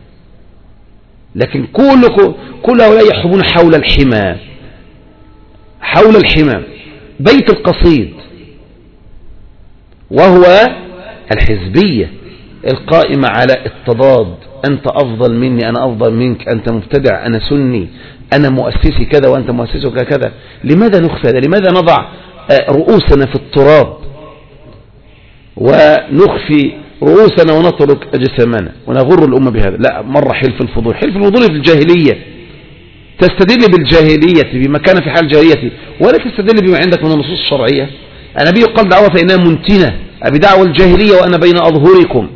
لكن كل هؤلاء يحبون حول الحمى، حول الحمى بيت القصيد، وهو الحزبية القائمة على التضاد. أنت أفضل مني، أنا أفضل منك، أنت مبتدع، أنا سني، أنا مؤسسي كذا وأنت مؤسسك كذا. لماذا نخفى هذا؟ لماذا نضع رؤوسنا في التراب ونخفي رؤوسنا ونترك أجسامنا ونغر الأمة بهذا؟ لا، مرة حلف الفضول. حلف الفضول في الجاهلية، تستدل بالجاهلية بما كان في حال الجاهلية، ولا تستدل بما عندك من النصوص الشرعية. النبي قال دعوة فإنها منتنة، أبي دعوة الجاهلية وأنا بين أظهركم.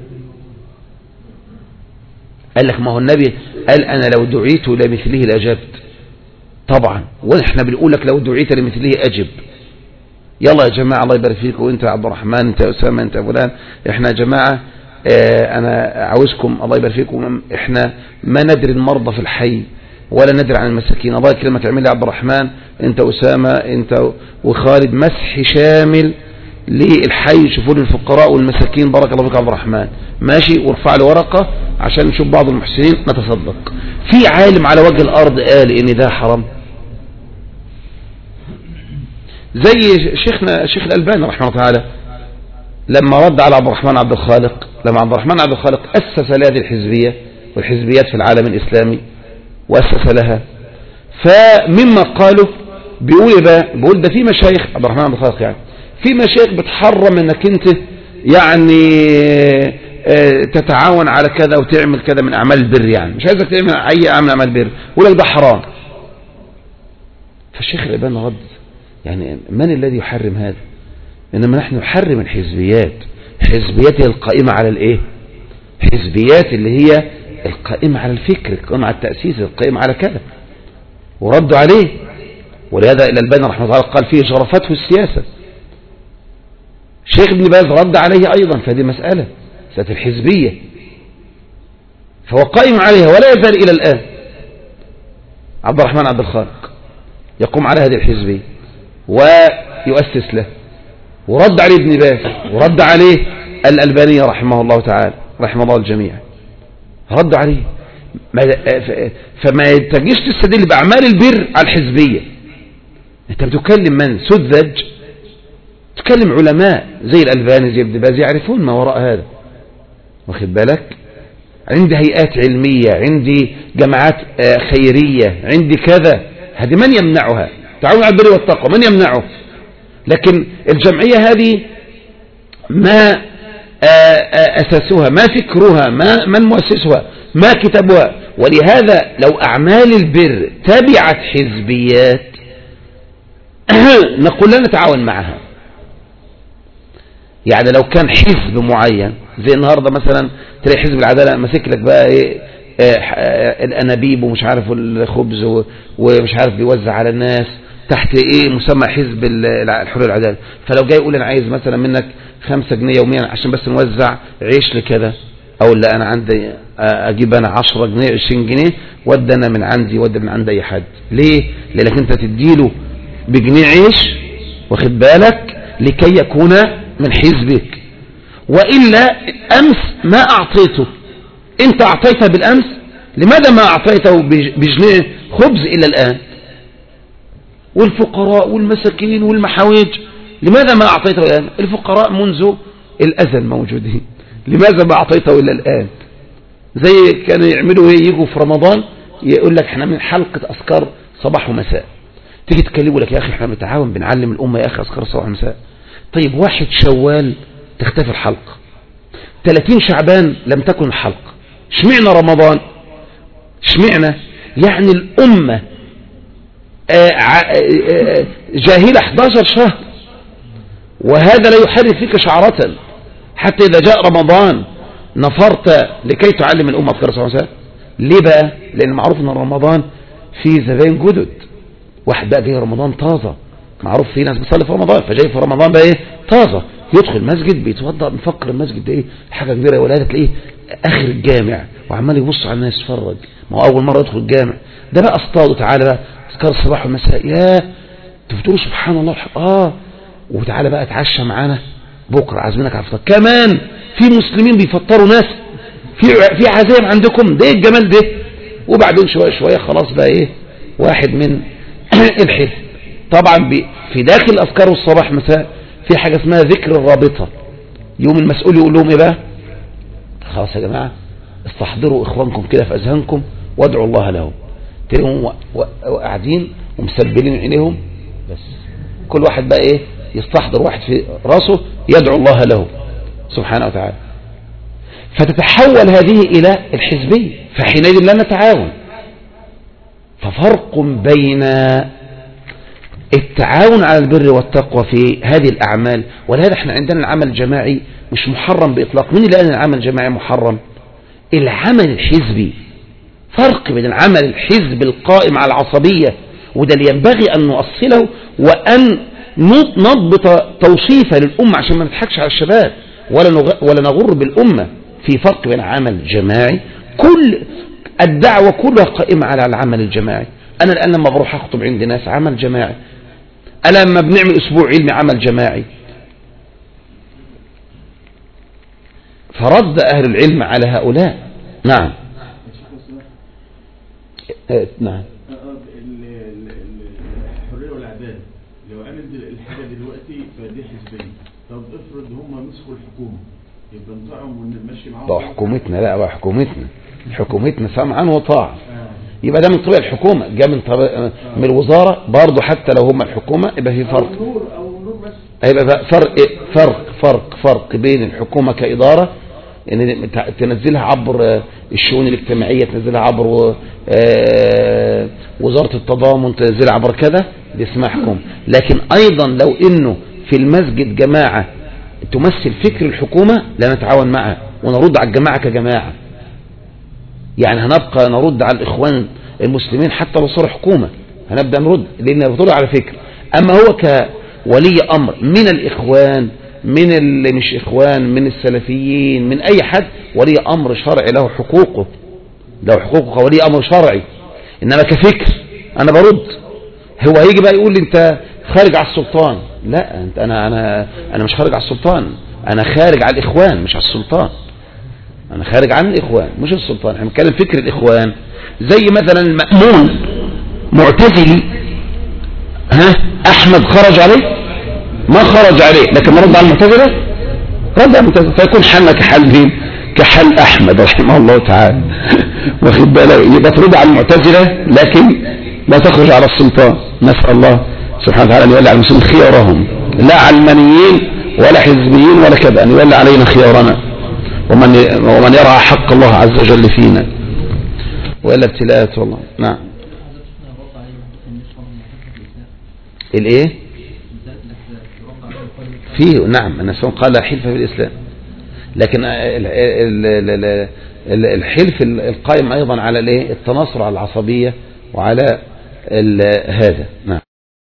قال لك ما هو النبي قال أنا لو دعيت لمثله لأجبت. طبعا، ونحن بنقول لك لو دعيت لمثله أجب. يلا يا جماعة الله يبارك فيكم، وانت يا عبد الرحمن، انت يا أسامة، انت يا فلان، احنا يا جماعة انا عاوزكم الله يبارك فيكم، احنا ما ندري المرضى في الحي ولا ندري عن المساكين. الله يكرمك اعمل لي يا عبد الرحمن، انت أسامة، انت وخالد، مسح شامل للحي، شوفوا لي الفقراء والمساكين، بارك الله فيك يا عبد الرحمن، ماشي، وارفع لي ورقة عشان نشوف بعض المحسنين نتصدق. في عالم على وجه الأرض قال ان ده حرام؟ زي شيخنا الشيخ الألباني رحمه الله تعالى لما رد على عبد الرحمن عبد الخالق، لما عبد الرحمن عبد الخالق أسس لهذه الحزبية والحزبيات في العالم الإسلامي وأسس لها، فمما قالوا بيقول إيه بقى؟ بيقول ده في مشايخ عبد الرحمن عبد الخالق، يعني في مشايخ بتحرم انك انت يعني تتعاون على كذا وتعمل كذا من أعمال البر، يعني مش عايزك تعمل أي أعمال البر، يقول لك ده حرام. فالشيخ الألباني رد، يعني من الذي يحرم هذا؟ إنما نحن نحرم الحزبيات. حزبيات هي القائمة على الإيه؟ حزبيات اللي هي القائمة على الفكر، القائمة على التأسيس، القائمة على كذا، وردوا عليه. ولهذا الألباني رحمه الله قال فيه جرفته السياسة. شيخ ابن باز رد عليه أيضا، فهذه مسألة الحزبية، فهو قائم عليها ولا يزال إلى الآن. عبد الرحمن عبد الخالق يقوم على هذه الحزبية ويؤسس له، ورد عليه ابن باز، ورد عليه الألباني رحمه الله تعالى، رحمه الله الجميع، رد عليه. فما تجيش تستدل بأعمال البر على الحزبية. انت بتكلم من سذج، تكلم علماء زي الألباني زي ابن باز يعرفون ما وراء هذا، واخد بالك؟ عندي هيئات علمية، عندي جماعات خيرية، عندي كذا، هذه من يمنعها؟ تعاون على البر والتقوى من يمنعه؟ لكن الجمعية هذه ما أساسها، ما فكرها، من مؤسسها، ما كتبها. ولهذا لو أعمال البر تبعت حزبيات نقول لا نتعاون معها. يعني لو كان حزب معين زي النهاردة مثلا تلاقي حزب العدالة ماسك لك بقى ايه الأنابيب ومش عارف الخبز ومش عارف بيوزع على الناس تحت ايه مسمى حزب الحرية والعدالة. فلو جاي يقول انا عايز مثلا منك 5 جنيه يوميا عشان بس نوزع عيش لكذا، او لا انا عندي اجيب انا 10 جنيه 20 جنيه ودي انا من عندي، ودي من عند اي حد. ليه؟ لانك انت تديله بجنيه عيش، واخد بالك، لكي يكون من حزبك. وإلا أمس ما أعطيته، أنت أعطيته بالأمس، لماذا ما أعطيته بجنيه خبز إلى الآن؟ والفقراء والمساكين والمحاويج لماذا ما أعطيته الآن؟ الفقراء منذ الأزل موجودين، لماذا ما أعطيته إلى الآن؟ زي كانوا يعملوا يجوا في رمضان يقول لك احنا من حلقة أذكار صباح ومساء، تيجي تكلموا لك يا أخي احنا بنتعاون بنعلم الأمة يا أخي أذكار صباح ومساء. طيب 1 شوال تختفي الحلقة، 30 شعبان لم تكن الحلقة، اشمعنا رمضان؟ اشمعنا؟ يعني الأمة جاهلة 11 شهر، وهذا لا يحرك فيك شعرة حتى إذا جاء رمضان نفرت لكي تعلم الأمة أذكار صباح ومساء. ليه بقى؟ لأن معروف أن رمضان فيه زبائن جدد، واحد بقى جاي رمضان طازة، معروف في ناس بتصلي في رمضان فجاي في رمضان بقى ايه طازة، يدخل مسجد بيتوضأ، مفكر المسجد ده ايه حاجة كبيرة، ولا تلاقيه اخر الجامع وعمال يبص على الناس يتفرج، ما هو اول مرة يدخل الجامع. ده بقى اصطاد وتعالى بقى اذكار الصباح والمساء، يا تفتروا سبحان الله وتعالى بقى اتعشى معانا بكرة، عازمينك على الفطار. كمان في مسلمين بيفطروا ناس في عزايم عندكم، ده ايه الجمال ده؟ وبعدين شوية شوية خلاص بقى ايه واحد من الحزب. طبعا في داخل أذكار الصباح مساء في حاجة اسمها ذكر الرابطة، يوم المسؤول يقول لهم ايه بقى؟ خلاص يا جماعة استحضروا إخوانكم كده في أذهانكم وادعوا الله لهم، تلاقيهم قاعدين ومسبلين عينيهم، بس كل واحد بقى ايه يستحضر واحد في راسه يدعو الله له سبحانه وتعالى. فتتحول هذه إلى الحزبية، فحينئذ لا نتعاون. ففرق بين التعاون على البر والتقوى في هذه الأعمال، ولهذا احنا عندنا العمل الجماعي مش محرم بإطلاق. مين اللي قال العمل الجماعي محرم؟ العمل الحزبي. فرق بين العمل الحزبي القائم على العصبية، وده اللي ينبغي أن نؤصله وأن نضبط توصيفه للأمة عشان ما نضحكش على الشباب ولا نغر بالأمة. في فرق بين عمل جماعي، كل الدعوة كلها قائمة على العمل الجماعي. أنا الآن لما بروح أخطب عند ناس عمل جماعي، أنا لما بنعمل أسبوع علمي عمل جماعي. فرد أهل العلم على هؤلاء. نعم نعم. الحرية والعدالة لو أنا الحاجة دلوقتي فدي حزبية، طب افرض هم مسكوا الحكومة يبقى نطعم ونمشي معاهم. طب حكومتنا لا بقى حكومتنا سمعا وطاعة، يبقى ده من طبيعة الحكومة، جاء من الوزارة برضه، حتى لو هم الحكومة يبقى في فرق، هيبقى فرق بين الحكومة كإدارة ان تنزلها عبر الشؤون الاجتماعية، تنزلها عبر وزارة التضامن، تنزلها عبر كذا، دي اسمها حكومة. لكن ايضا لو انه في المسجد جماعة تمثل فكر الحكومة لا نتعاون معها ونرد على الجماعة كجماعة، يعني هنبقى نرد على الإخوان المسلمين حتى لو صار حكومة، هنبدأ نرد لأنه بيطلع على فكر. أما هو كولي أمر من الإخوان من اللي مش إخوان، من السلفيين، من أي حد، ولي أمر شرعي له حقوقه، ولي أمر شرعي. إنما كفكر أنا برد، هو هيجي بقى يقول لي أنت خارج على السلطان. لا، أنا مش خارج على السلطان، أنا خارج على الإخوان مش على السلطان. أنا خارج عن الإخوان مش السلطان. احنا بنتكلم فكر الإخوان. زي مثلا المأمون معتزلي، أحمد خرج عليه؟ ما خرج عليه، لكن رد على المعتزلة، رد على المعتزلة، فيكون حالنا كحال مين؟ كحال أحمد رحمه الله تعالى. واخد بالك؟ يبقى ترد على المعتزلة لكن لا تخرج على السلطان. نسأل الله سبحانه وتعالى أن يولي على المسلمين خيارهم، لا علمانيين ولا حزبيين ولا كذا، أن يولي علينا خيارنا ومن يرعى حق الله عز وجل فينا، وإلا ابتلاءات والله. نعم. الايه فيه؟ نعم، الناس قال حلف في الإسلام، لكن الحلف القائم أيضا على التناصر على العصبية وعلى هذا. نعم.